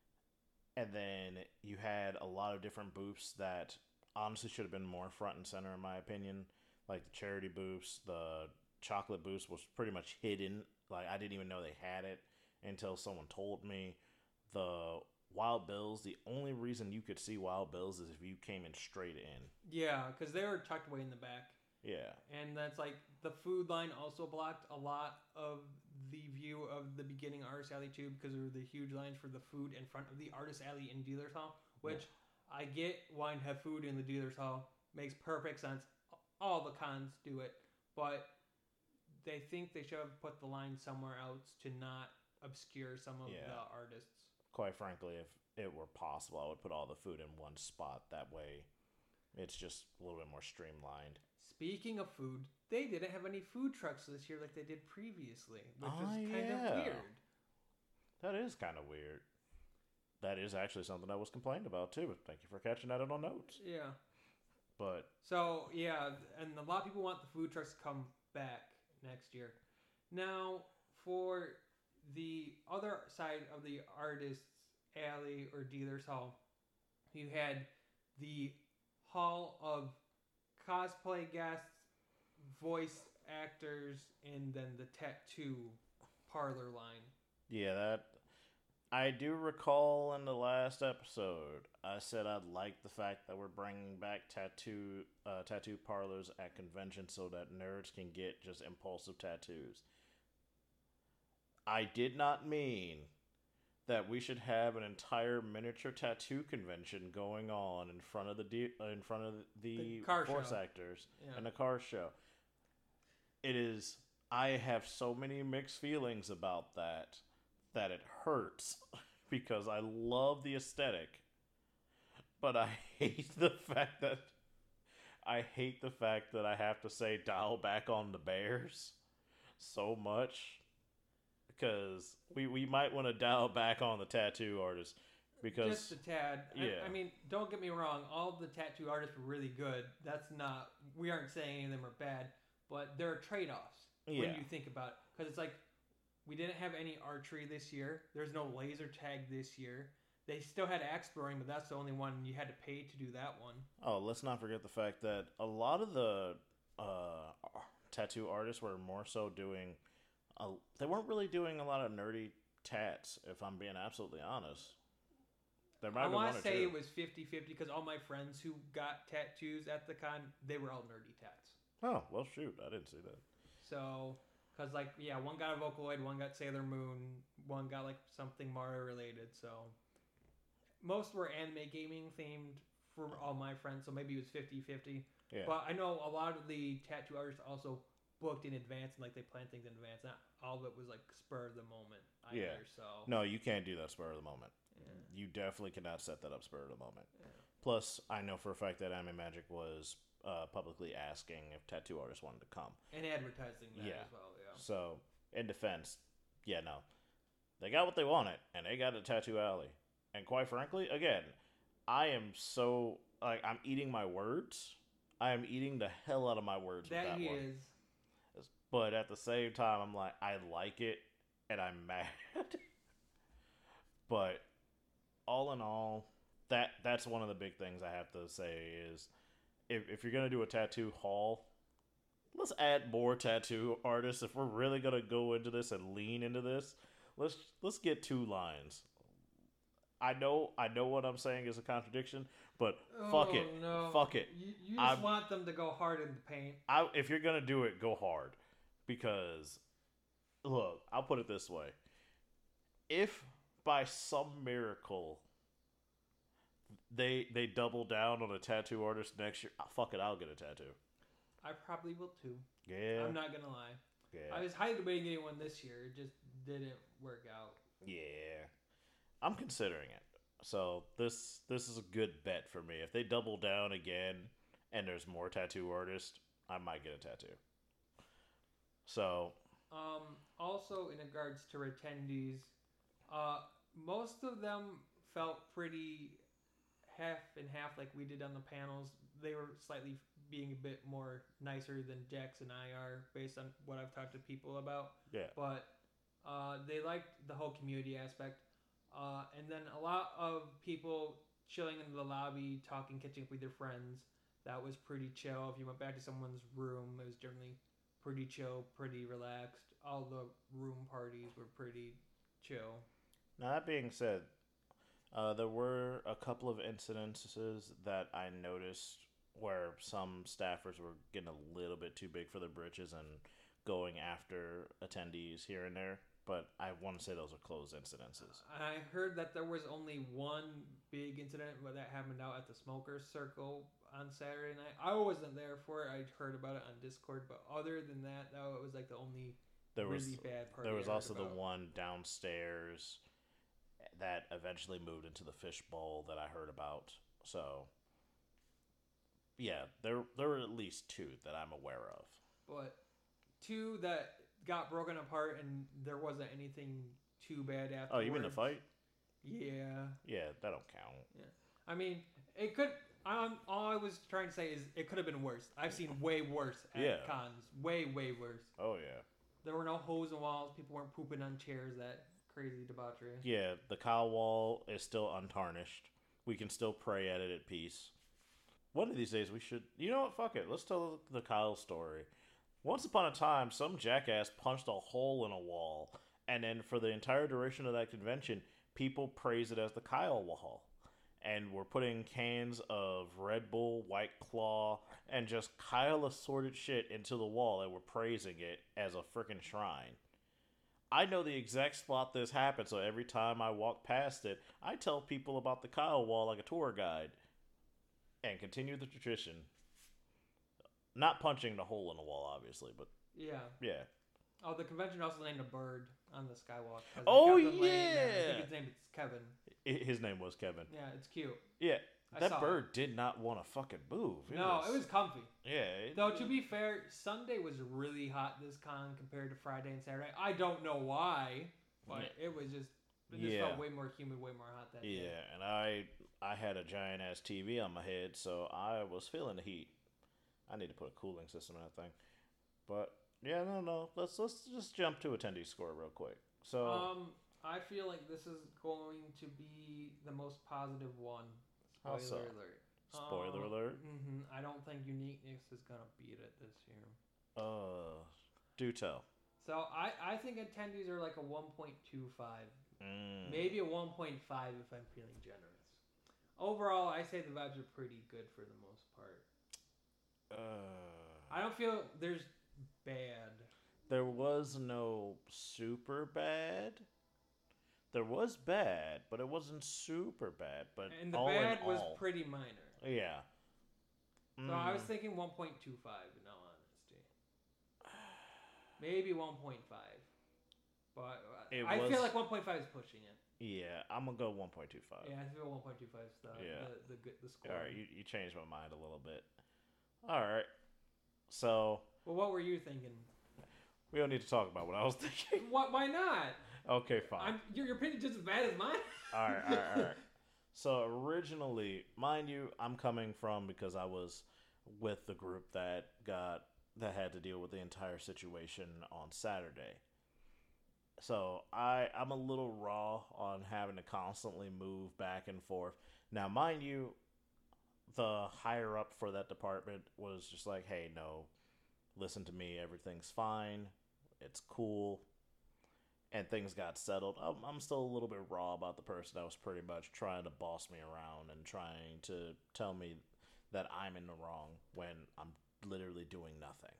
And then you had a lot of different booths that honestly should have been more front and center, in my opinion. Like the charity booths, the chocolate booths was pretty much hidden. Like, I didn't even know they had it until someone told me. The Wild Bills, the only reason you could see Wild Bills is if you came in straight in. Yeah, because they were tucked away in the back. Yeah. And that's like, the food line also blocked a lot of the view of the beginning Artist Alley too, because there were the huge lines for the food in front of the Artist Alley and Dealer's Hall, which yeah. I get wanting to have food in the Dealer's Hall. Makes perfect sense. All the cons do it. But they think they should have put the line somewhere else to not obscure some of yeah. the artists. Quite frankly, if it were possible, I would put all the food in one spot. That way, it's just a little bit more streamlined. Speaking of food, they didn't have any food trucks this year like they did previously, which oh, is kind yeah. of weird. That is kind of weird. That is actually something I was complained about, too. Thank you for catching that on notes. Yeah. But... So, yeah, and a lot of people want the food trucks to come back next year. Now, for the other side of the Artists Alley or Dealer's Hall, you had the Hall of Cosplay Guests, Voice Actors, and then the Tattoo Parlor line. Yeah, that... I do recall in the last episode, I said I'd like the fact that we're bringing back tattoo uh, tattoo parlors at conventions so that nerds can get just impulsive tattoos. I did not mean that we should have an entire miniature tattoo convention going on in front of the de- in front of the, the car voice show. actors yeah. and the car show. It is. I have so many mixed feelings about that. That it hurts because I love the aesthetic, but I hate the fact that I hate the fact that I have to say dial back on the Bears so much because we, we might want to dial back on the tattoo artists because just a tad. Yeah. I, I mean, don't get me wrong. All the tattoo artists were really good. That's not. We aren't saying any of them are bad, but there are trade-offs yeah. when you think about it because it's like. We didn't have any archery this year. There's no laser tag this year. They still had axe throwing, but that's the only one you had to pay to do that one. Oh, let's not forget the fact that a lot of the uh, tattoo artists were more so doing... A, they weren't really doing a lot of nerdy tats, if I'm being absolutely honest. There might I want to say two. It was fifty-fifty because all my friends who got tattoos at the con, they were all nerdy tats. Oh, well, shoot. I didn't see that. So... Cause like yeah, one got a Vocaloid, one got Sailor Moon, one got like something Mario related. So most were anime gaming themed for all my friends. So maybe it was fifty-fifty. Yeah. But I know a lot of the tattoo artists also booked in advance and like they planned things in advance. Not all of it was like spur of the moment either. Yeah. So No, you can't do that spur of the moment. yeah. You definitely cannot set that up spur of the moment. Yeah. Plus, I know for a fact that Anime Magic was uh, publicly asking if tattoo artists wanted to come. And advertising that Yeah. as well, yeah. So, in defense, yeah, no. They got what they wanted, and they got a tattoo alley. And quite frankly, again, I am so, like, I'm eating my words. I am eating the hell out of my words That with that he one. is. But at the same time, I'm like, I like it, and I'm mad. But all in all, that that's one of the big things I have to say is if, if you're going to do a tattoo haul, let's add more tattoo artists. If we're really going to go into this and lean into this, let's let's get two lines. I know I know what I'm saying is a contradiction, but fuck Oh, it. no. Fuck it. You, you just I'm- want them to go hard in the paint. I, if you're going to do it, go hard. Because, look, I'll put it this way. If by some miracle they they double down on a tattoo artist next year, ah, fuck it, I'll get a tattoo. I probably will too. Yeah. I'm not gonna lie. Yeah. I was highly debating getting one this year. It just didn't work out. Yeah. I'm considering it. So this this is a good bet for me. If they double down again and there's more tattoo artists, I might get a tattoo. So Um, also, in regards to attendees, uh, most of them felt pretty half and half like we did on the panels. They were slightly being a bit more nicer than Jax and I are based on what I've talked to people about. yeah. But uh, they liked the whole community aspect. Uh, and then a lot of people chilling in the lobby, talking, catching up with their friends. That was pretty chill. If you went back to someone's room, it was generally pretty chill, pretty relaxed. All the room parties were pretty chill. Now that being said, uh, there were a couple of incidences that I noticed where some staffers were getting a little bit too big for their britches and going after attendees here and there. But I want to say those are closed incidences. I heard that there was only one big incident where that happened out at the Smokers Circle on Saturday night. I wasn't there for it. I heard about it on Discord, but other than that, though, it was like the only There was really bad party there was I heard also the about. one downstairs that eventually moved into the fishbowl that I heard about. So yeah, there there were at least two that I'm aware of. But two that got broken apart and there wasn't anything too bad afterwards. Oh, you mean the fight? Yeah. Yeah, that don't count. I mean, it could. Um, all I was trying to say is it could have been worse. I've seen way worse at Yeah. cons. Way, way worse. Oh yeah. There were no holes in walls. People weren't pooping on chairs. That crazy debauchery. Yeah, the Kyle wall is still untarnished. We can still pray at it at peace. One of these days we should... You know what? Fuck it. Let's tell the Kyle story. Once upon a time, some jackass punched a hole in a wall, and then for the entire duration of that convention, people praised it as the Kyle wall. And we're putting cans of Red Bull, White Claw, and just Kyle assorted shit into the wall, and we're praising it as a freaking shrine. I know the exact spot this happened, so every time I walk past it, I tell people about the Kyle wall like a tour guide. And continue the tradition. Not punching the hole in the wall, obviously, but Yeah. yeah. Oh, the convention also named a bird on the skywalk. 'cause they Oh, kept them laying there. I yeah! think his name is Kevin. I- His name was Kevin. Yeah, it's cute. Yeah, I that saw it. bird did not want to fucking move. No, it was comfy. Yeah. It, Though to be fair, Sunday was really hot this con compared to Friday and Saturday. I don't know why, but Yeah. it was just it just Yeah. felt way more humid, way more hot that Yeah, day. and I I had a giant ass T V on my head, so I was feeling the heat. I need to put a cooling system in that thing. But yeah, no, no. Let's let's just jump to attendee score real quick. So Um, I feel like this is going to be the most positive one. How Spoiler so? alert. Spoiler alert? hmm I don't think uniqueness is gonna beat it this year. uh, do tell. So I I think attendees are like a one point two five. Mm. Maybe a one point five if I'm feeling generous. Overall, I say the vibes are pretty good for the most part. Uh, I don't feel there's bad. there was no super bad. There was bad, but it wasn't super bad. But And the all bad in was all, pretty minor. yeah. So I was Mm. thinking one point two five in all honesty. Maybe one point five. But It I was- feel like one point five is pushing it. Yeah, I'm gonna go one point two five. Yeah, I feel one point two five is the, Yeah. the, the, good- the score. All right, you, you changed my mind a little bit. All right, so Well, what were you thinking? we don't need to talk about what I was thinking. What? Why not? Okay, fine. I'm, your, your opinion's just as bad as mine. All right, all right, all right. So originally, mind you, I'm coming from because I was with the group that got that had to deal with the entire situation on Saturday. So I I'm a little raw on having to constantly move back and forth. Now, mind you, the higher up for that department was just like, "Hey, no, listen to me. Everything's fine. It's cool." And things got settled. I'm, I'm still a little bit raw about the person that was pretty much trying to boss me around and trying to tell me that I'm in the wrong when I'm literally doing nothing.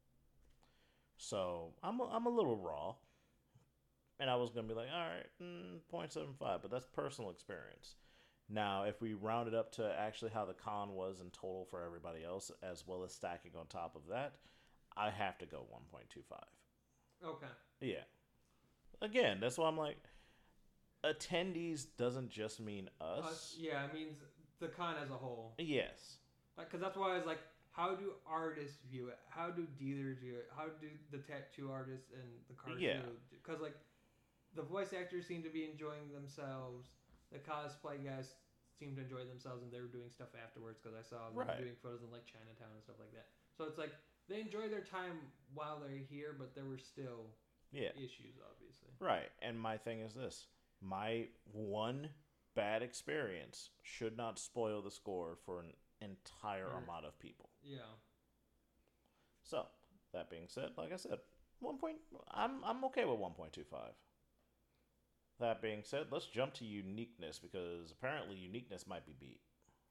So I'm a, I'm a little raw. And I was going to be like, all right, mm, zero point seven five, but that's personal experience. Now, if we round it up to actually how the con was in total for everybody else, as well as stacking on top of that, I have to go one point two five. Okay. Yeah. Again, that's why I'm like, attendees doesn't just mean us. Us, yeah, it means the con as a whole. Yes. Because that's why I was like, how do artists view it? How do dealers view it? How do the tattoo artists and the card Yeah. Because, like, the voice actors seem to be enjoying themselves. The cosplay guys seem to enjoy themselves, and they were doing stuff afterwards because I saw them Right. doing photos in, like, Chinatown and stuff like that. So it's like, they enjoy their time while they're here, but there were still Yeah. issues, obviously. Right. And my thing is this. My one bad experience should not spoil the score for an entire Right. amount of people. Yeah. So, that being said, like I said, one point I'm I'm okay with one point two five. That being said, let's jump to uniqueness because apparently uniqueness might be beat.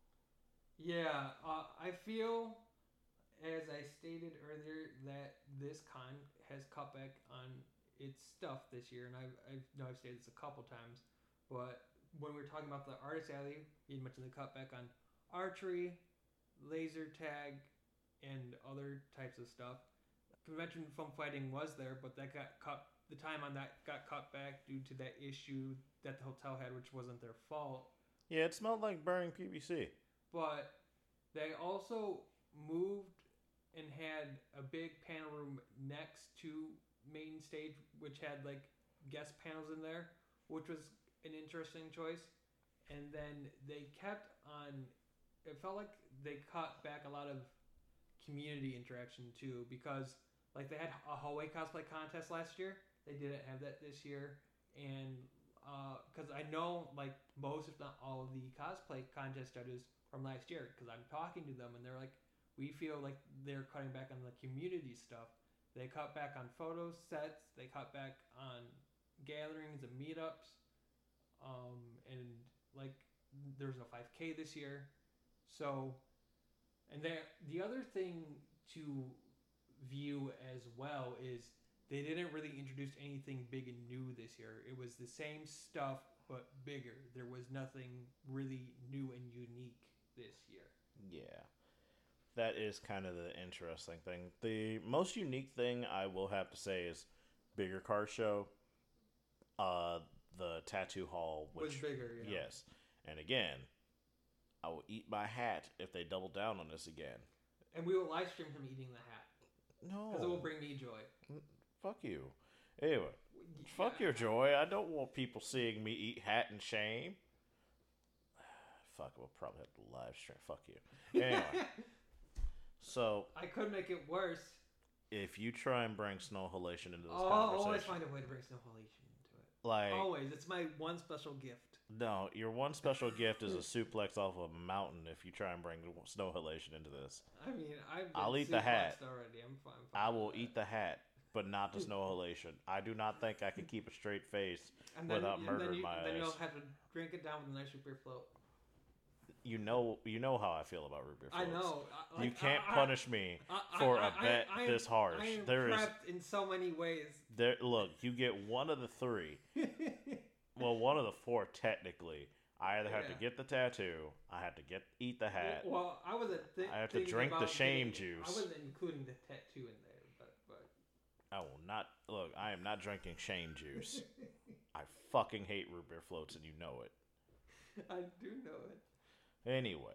Yeah, uh, I feel, as I stated earlier, that this con has cut back on its stuff this year, and I've, I've know I've stated this a couple times, but when we were talking about the artist alley, you mentioned the cutback on archery, laser tag, and other types of stuff. Convention foam fighting was there, but that got cut. The time on that got cut back due to that issue that the hotel had, which wasn't their fault. Yeah, it smelled like burning P V C. But they also moved and had a big panel room next to main stage, which had like guest panels in there, which was an interesting choice. And then they kept on. It felt like they cut back a lot of community interaction too, because like they had a hallway cosplay contest last year. They didn't have that this year, and because uh, I know like most, if not all, of the cosplay contest judges from last year, because I'm talking to them and they're like, we feel like they're cutting back on the community stuff. They cut back on photo sets. They cut back on gatherings and meetups, um, and like there's no five K this year, so and then the other thing to view as well is they didn't really introduce anything big and new this year. It was the same stuff, but bigger. There was nothing really new and unique this year. Yeah. That is kind of the interesting thing. The most unique thing I will have to say is bigger car show. Uh, the tattoo hall, which was bigger, yeah. Yes. And again, I will eat my hat if they double down on this again. And we will live stream him eating the hat. No. Because it will bring me joy. Fuck you. Anyway, Yeah. fuck your joy. I don't want people seeing me eat hat and shame. Fuck, we'll probably have to live stream. Fuck you. Anyway. So, I could make it worse. if you try and bring snow halation into this Oh, I'll conversation, always find a way to bring snow halation into it. like, Always. It's my one special gift. no, your one special gift is a suplex off of a mountain if you try and bring snow halation into this. I mean, I've been I'll eat the hat. suplexed already. I'm fine. fine I with will that. eat the hat, but not the snow halation. I do not think I can keep a straight face and then, without and murder then in you, my Then eyes. you'll have to drink it down with a nice root beer float. you know you know how I feel about root beer I floats. know. Like, you can't I, punish me I, for I, a bet I, I, this harsh. I am there is prepped in so many ways. there. Look, you get one of the three. Well, one of the four technically. I either have Yeah. to get the tattoo, I have to get eat the hat. Well, well I wasn't. Th- I have to drink the shame getting, juice. I wasn't including the tattoo in there, but but. I will not look. I am not drinking shame juice. I fucking hate root beer floats, and you know it. I do know it. Anyway,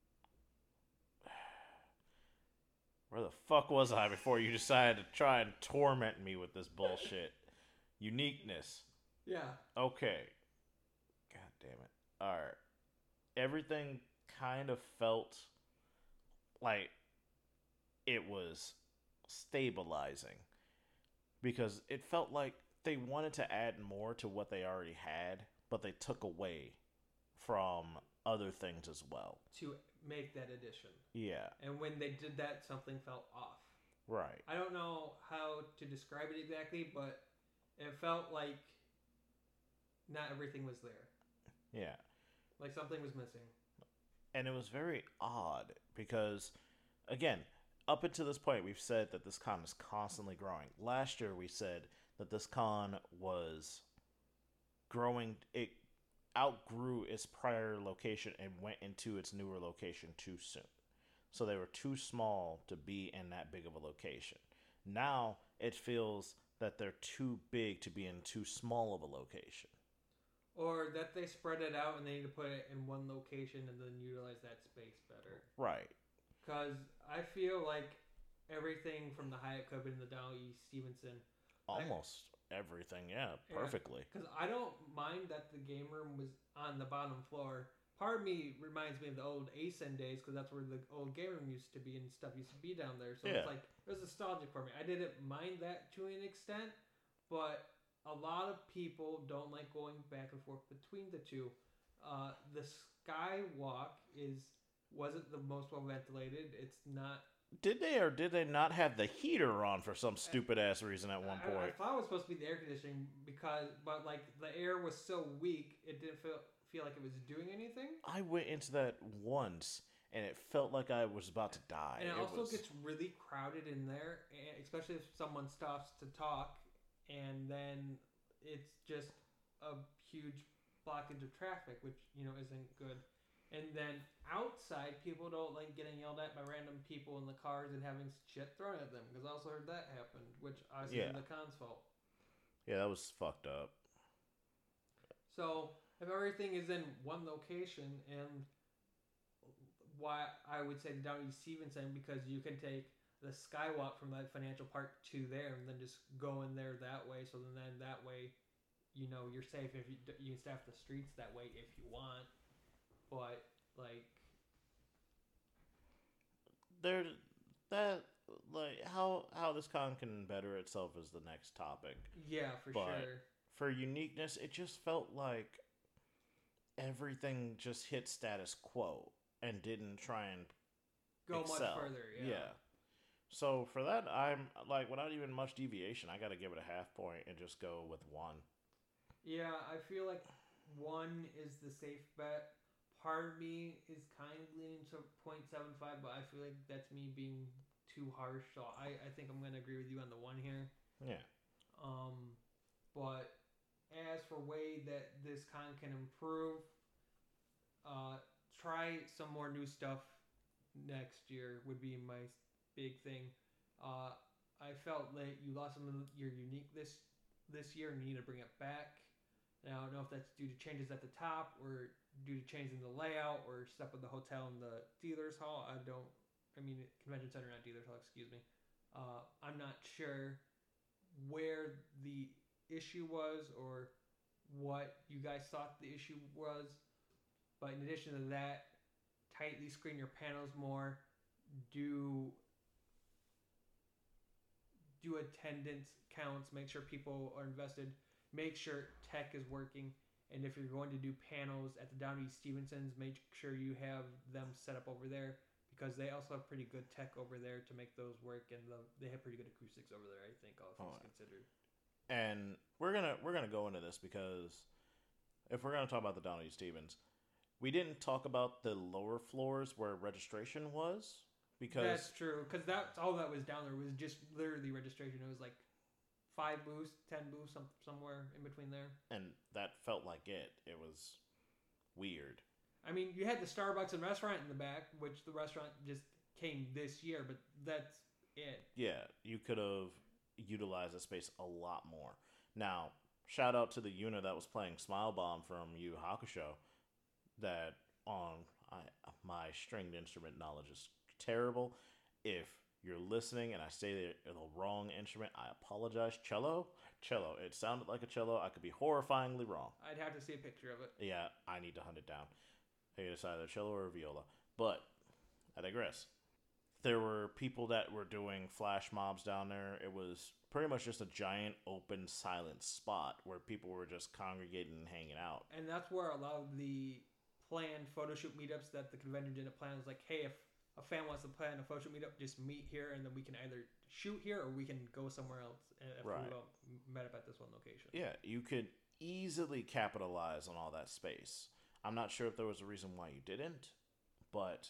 where the fuck was I before you decided to try and torment me with this bullshit? Uniqueness. Yeah. Okay. God damn it. Alright. Everything kind of felt like it was stabilizing. Because it felt like they wanted to add more to what they already had, but they took away from other things as well. To make that addition. Yeah. And when they did that, something felt off. Right. I don't know how to describe it exactly, but it felt like not everything was there. Yeah. Like something was missing. And it was very odd because, again, up until this point, we've said that this con is constantly growing. Last year, we said that this con was growing. It outgrew its prior location and went into its newer location too soon. So they were too small to be in that big of a location. Now, it feels that they're too big to be in too small of a location. Or that they spread it out and they need to put it in one location and then utilize that space better. Right. Because I feel like everything from the Hyatt Club and the Donald E. Stevenson. Almost I, everything, yeah, perfectly. Because I don't mind that the game room was on the bottom floor. Part of me reminds me of the old A S E N days because that's where the old game room used to be and stuff used to be down there. So yeah. it's like, it was nostalgic for me. I didn't mind that to an extent, but a lot of people don't like going back and forth between the two. Uh, the Skywalk is wasn't the most well ventilated. It's not. Did they or did they not have the heater on for some stupid ass reason at one point? I, I thought it was supposed to be the air conditioning because, but like the air was so weak, it didn't feel feel like it was doing anything. I went into that once and it felt like I was about to die. And it, it also was... gets really crowded in there, especially if someone stops to talk. And then it's just a huge blockage of traffic, which, you know, isn't good. And then outside, people don't like getting yelled at by random people in the cars and having shit thrown at them. Because I also heard that happened, which obviously yeah. is the con's fault. Yeah, that was fucked up. So, if everything is in one location, and why I would say the Downey Stevenson, because you can take the Skywalk from that financial park to there and then just go in there that way. So then, then that way, you know, you're safe. If you, you can staff the streets that way if you want. But, like... There, that, like, how, how this con can better itself is the next topic. Yeah, for but sure. For uniqueness, it just felt like everything just hit status quo and didn't try and go excel. much further, yeah. Yeah. So for that, I'm like, without even much deviation, I got to give it a half point and just go with one. Yeah, I feel like one is the safe bet. Part of me is kind of leaning to point seven five, but I feel like that's me being too harsh. So I, I think I'm going to agree with you on the one here. Yeah. Um, but as for way that this con can improve, uh, try some more new stuff next year would be my big thing. Uh, I felt like you lost some of your unique this this year and you need to bring it back. Now, I don't know if that's due to changes at the top or due to changing the layout or stuff with the hotel and the dealer's hall. I don't, I mean, convention center, not dealer's hall, excuse me. Uh, I'm not sure where the issue was or what you guys thought the issue was. But in addition to that, tightly screen your panels more. Do do attendance counts. Make sure people are invested. Make sure tech is working. And if you're going to do panels at the Downey Stevenson's, make sure you have them set up over there because they also have pretty good tech over there to make those work, and the, they have pretty good acoustics over there. I think all things oh, considered. And we're gonna we're gonna go into this because if we're gonna talk about the Downey Stevens, We didn't talk about the lower floors where registration was because That's true, because that's all that was down there was just literally registration. It was like five booths, ten booths, some, somewhere in between there. and that felt like it. It was weird. I mean, you had the Starbucks and restaurant in the back, which the restaurant just came this year, but that's it. Yeah, you could have utilized the space a lot more. Now, shout out to the unit that was playing Smile Bomb from Yu Hakusho. That on I, my stringed instrument knowledge is terrible. If you're listening and I say the, the wrong instrument, I apologize. Cello? Cello. It sounded like a cello. I could be horrifyingly wrong. I'd have to see a picture of it. Yeah, I need to hunt it down. It's either cello or viola. But I digress. There were people that were doing flash mobs down there. It was pretty much just a giant open silent spot where people were just congregating and hanging out. And that's where a lot of the planned photo shoot meetups that the convention didn't plan is like, hey, if a fan wants to plan a photo shoot meetup, just meet here and then we can either shoot here or we can go somewhere else if Right. we all met up at this one location. Yeah, you could easily capitalize on all that space. I'm not sure if there was a reason why you didn't, but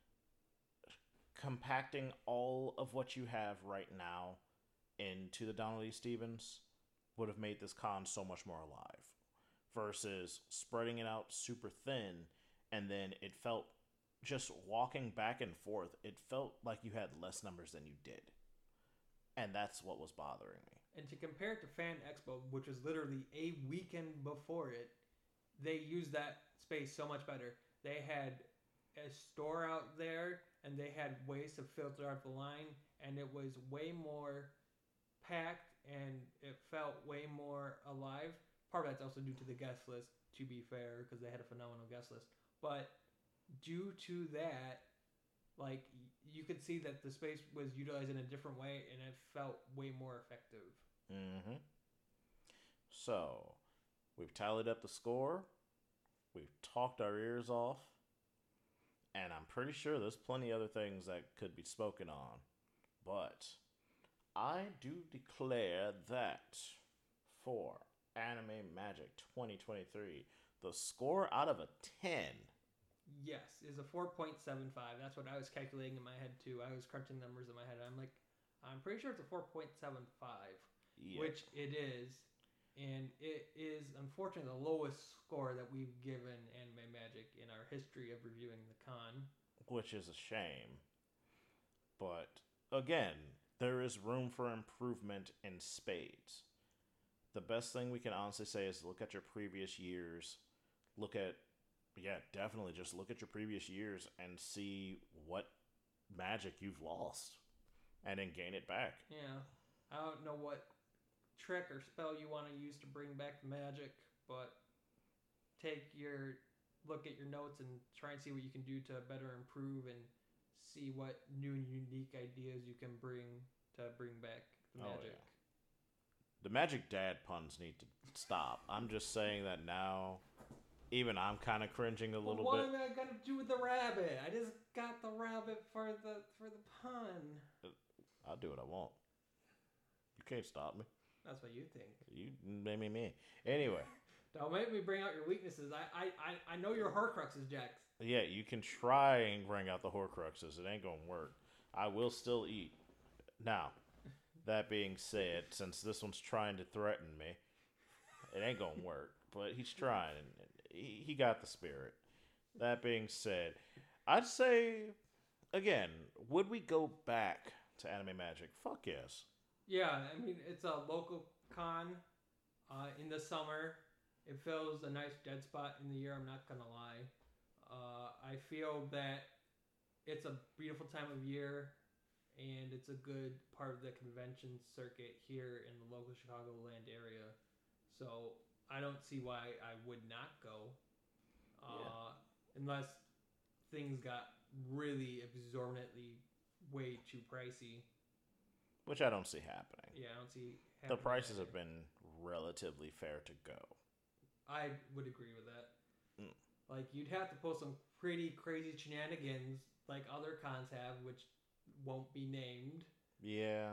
compacting all of what you have right now into the Donald E. Stevens would have made this con so much more alive versus spreading it out super thin, and then it felt just walking back and forth, it felt like you had less numbers than you did. And that's what was bothering me. And to compare it to Fan Expo, which was literally a weekend before it, they used that space so much better. They had a store out there, and they had ways to filter out the line, and it was way more packed, and it felt way more alive. Part of that's also due to the guest list, to be fair, because they had a phenomenal guest list. But due to that, like, you could see that the space was utilized in a different way, and it felt way more effective. Mm-hmm. So, we've tallied up the score. We've talked our ears off. And I'm pretty sure there's plenty other things that could be spoken on. But I do declare that for Anime Magic twenty twenty-three, the score out of a ten... Yes, is a four point seven five. That's what I was calculating in my head too. I was crunching numbers in my head. I'm like, I'm pretty sure it's a four point seven five, Yep. which it is. And it is, unfortunately, the lowest score that we've given Anime Magic in our history of reviewing the con. Which is a shame. But, again, there is room for improvement in spades. The best thing we can honestly say is look at your previous years. Look at, yeah, definitely just look at your previous years and see what magic you've lost. And then gain it back. Yeah. I don't know what trick or spell you want to use to bring back the magic, but take your look at your notes and try and see what you can do to better improve and see what new and unique ideas you can bring to bring back the Oh, magic. yeah. The Magic Dad puns need to stop. I'm just saying that now. Even I'm kind of cringing a Well, little what bit. am I gonna do with the rabbit? I just got the rabbit for the for the pun. I'll do what I want. You can't stop me. That's what you think. You made me me. Anyway. Don't make me bring out your weaknesses. I I, I, I know your Horcruxes, Jax. Yeah, you can try and bring out the Horcruxes. It ain't gonna work. I will still eat. Now, that being said, since this one's trying to threaten me, it ain't gonna work. But he's trying, and he, he got the spirit. That being said, I'd say, again, would we go back to Anime Magic? Fuck yes. Yeah, I mean, it's a local con uh, in the summer. It fills a nice dead spot in the year, I'm not going to lie. Uh, I feel that it's a beautiful time of year, and it's a good part of the convention circuit here in the local Chicagoland area. So I don't see why I would not go uh, yeah. unless things got really exorbitantly way too pricey. Which I don't see happening. Yeah, I don't see happening. The prices have been relatively fair to go. I would agree with that. Mm. Like, you'd have to pull some pretty crazy shenanigans like other cons have, which won't be named. Yeah.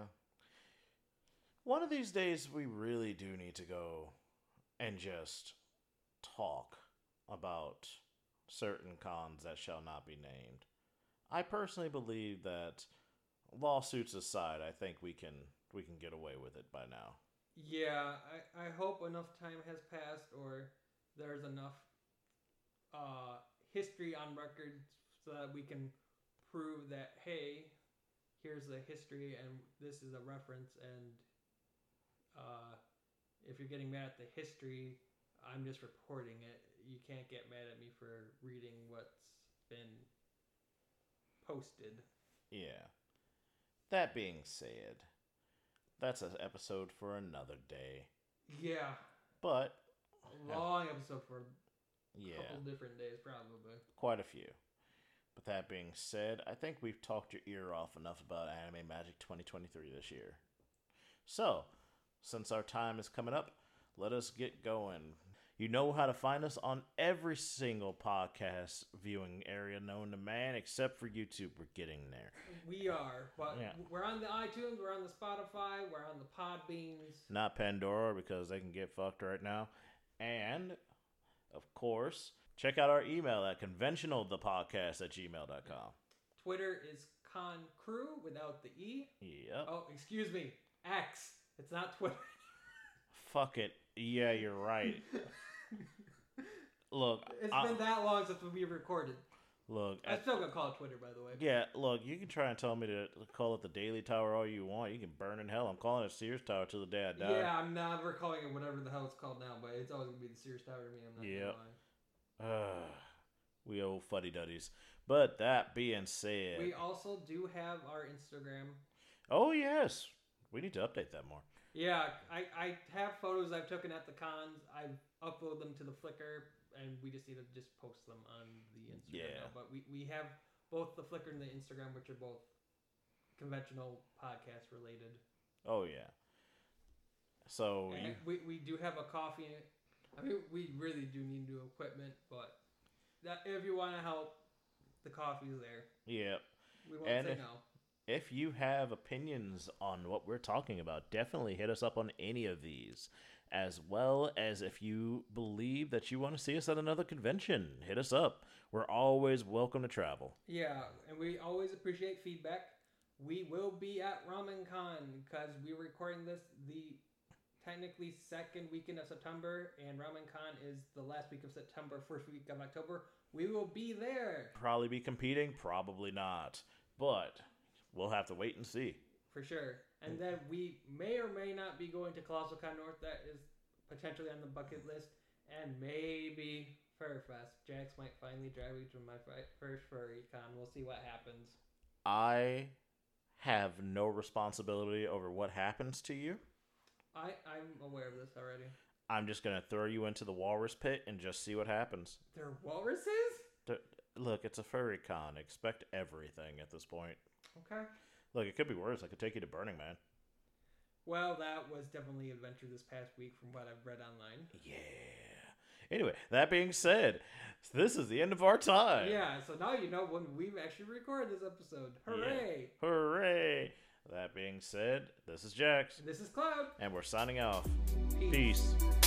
One of these days, we really do need to go and just talk about certain cons that shall not be named. I personally believe that, lawsuits aside, I think we can we can get away with it by now. Yeah, I, I hope enough time has passed, or there's enough uh, history on record so that we can prove that, hey, here's the history and this is a reference, and uh, if you're getting mad at the history, I'm just reporting it. You can't get mad at me for reading what's been posted. Yeah. That being said, that's an episode for another day. Yeah. But a long episode for a yeah, couple different days, probably. Quite a few. But that being said, I think we've talked your ear off enough about Anime Magic twenty twenty-three this year. So, since our time is coming up, let us get going. You know how to find us on every single podcast viewing area known to man, except for YouTube. We're getting there. We are. But yeah. We're on the iTunes, we're on the Spotify, we're on the Podbeans. Not Pandora, because they can get fucked right now. And, of course, check out our email at conventionalthepodcast at gmail dot com. Twitter is concrew without the E. Yep. Oh, excuse me. X. It's not Twitter. Fuck it. Yeah, you're right. Look, it's I, been that long since we recorded. Look, I'm still gonna call it Twitter, by the way. Yeah, look, you can try and tell me to call it the Daily Tower all you want. You can burn in hell. I'm calling it Sears Tower till the day I die. Yeah, I'm never calling it whatever the hell it's called now, but it's always gonna be the Sears Tower to me. I'm not yep. gonna lie. Uh, we old fuddy duddies. But that being said, we also do have our Instagram. Oh yes, we need to update that more. Yeah, I, I have photos I've taken at the cons. I've uploaded them to the Flickr, and we just need to just post them on the Instagram yeah. now. But we, we have both the Flickr and the Instagram, which are both conventional podcast related. Oh, yeah. So and you... we, we do have a coffee. I mean, we really do need new equipment, but that if you want to help, the coffee's there. Yep. We won't and say if, no. If you have opinions on what we're talking about, definitely hit us up on any of these. As well as if you believe that you want to see us at another convention, hit us up. We're always welcome to travel. Yeah, and we always appreciate feedback. We will be at RamenCon because we're recording this the technically second weekend of September, and RamenCon is the last week of September, first week of October. We will be there. Probably be competing, probably not. But we'll have to wait and see. For sure. And then we may or may not be going to ColossalCon North. That is potentially on the bucket list. And maybe FurFest. Jax might finally drive me to my first furry con. We'll see what happens. I have no responsibility over what happens to you. I, I'm aware of this already. I'm just going to throw you into the walrus pit and just see what happens. They're walruses? They're, look, it's a furry con. Expect everything at this point. Okay. Look, it could be worse. I could take you to Burning Man. Well, that was definitely an adventure this past week from what I've read online. Yeah. Anyway, that being said, this is the end of our time. Yeah, so now you know when we've actually recorded this episode. Hooray! Yeah. Hooray! That being said, this is Jax. And this is Cloud. And we're signing off. Peace. Peace.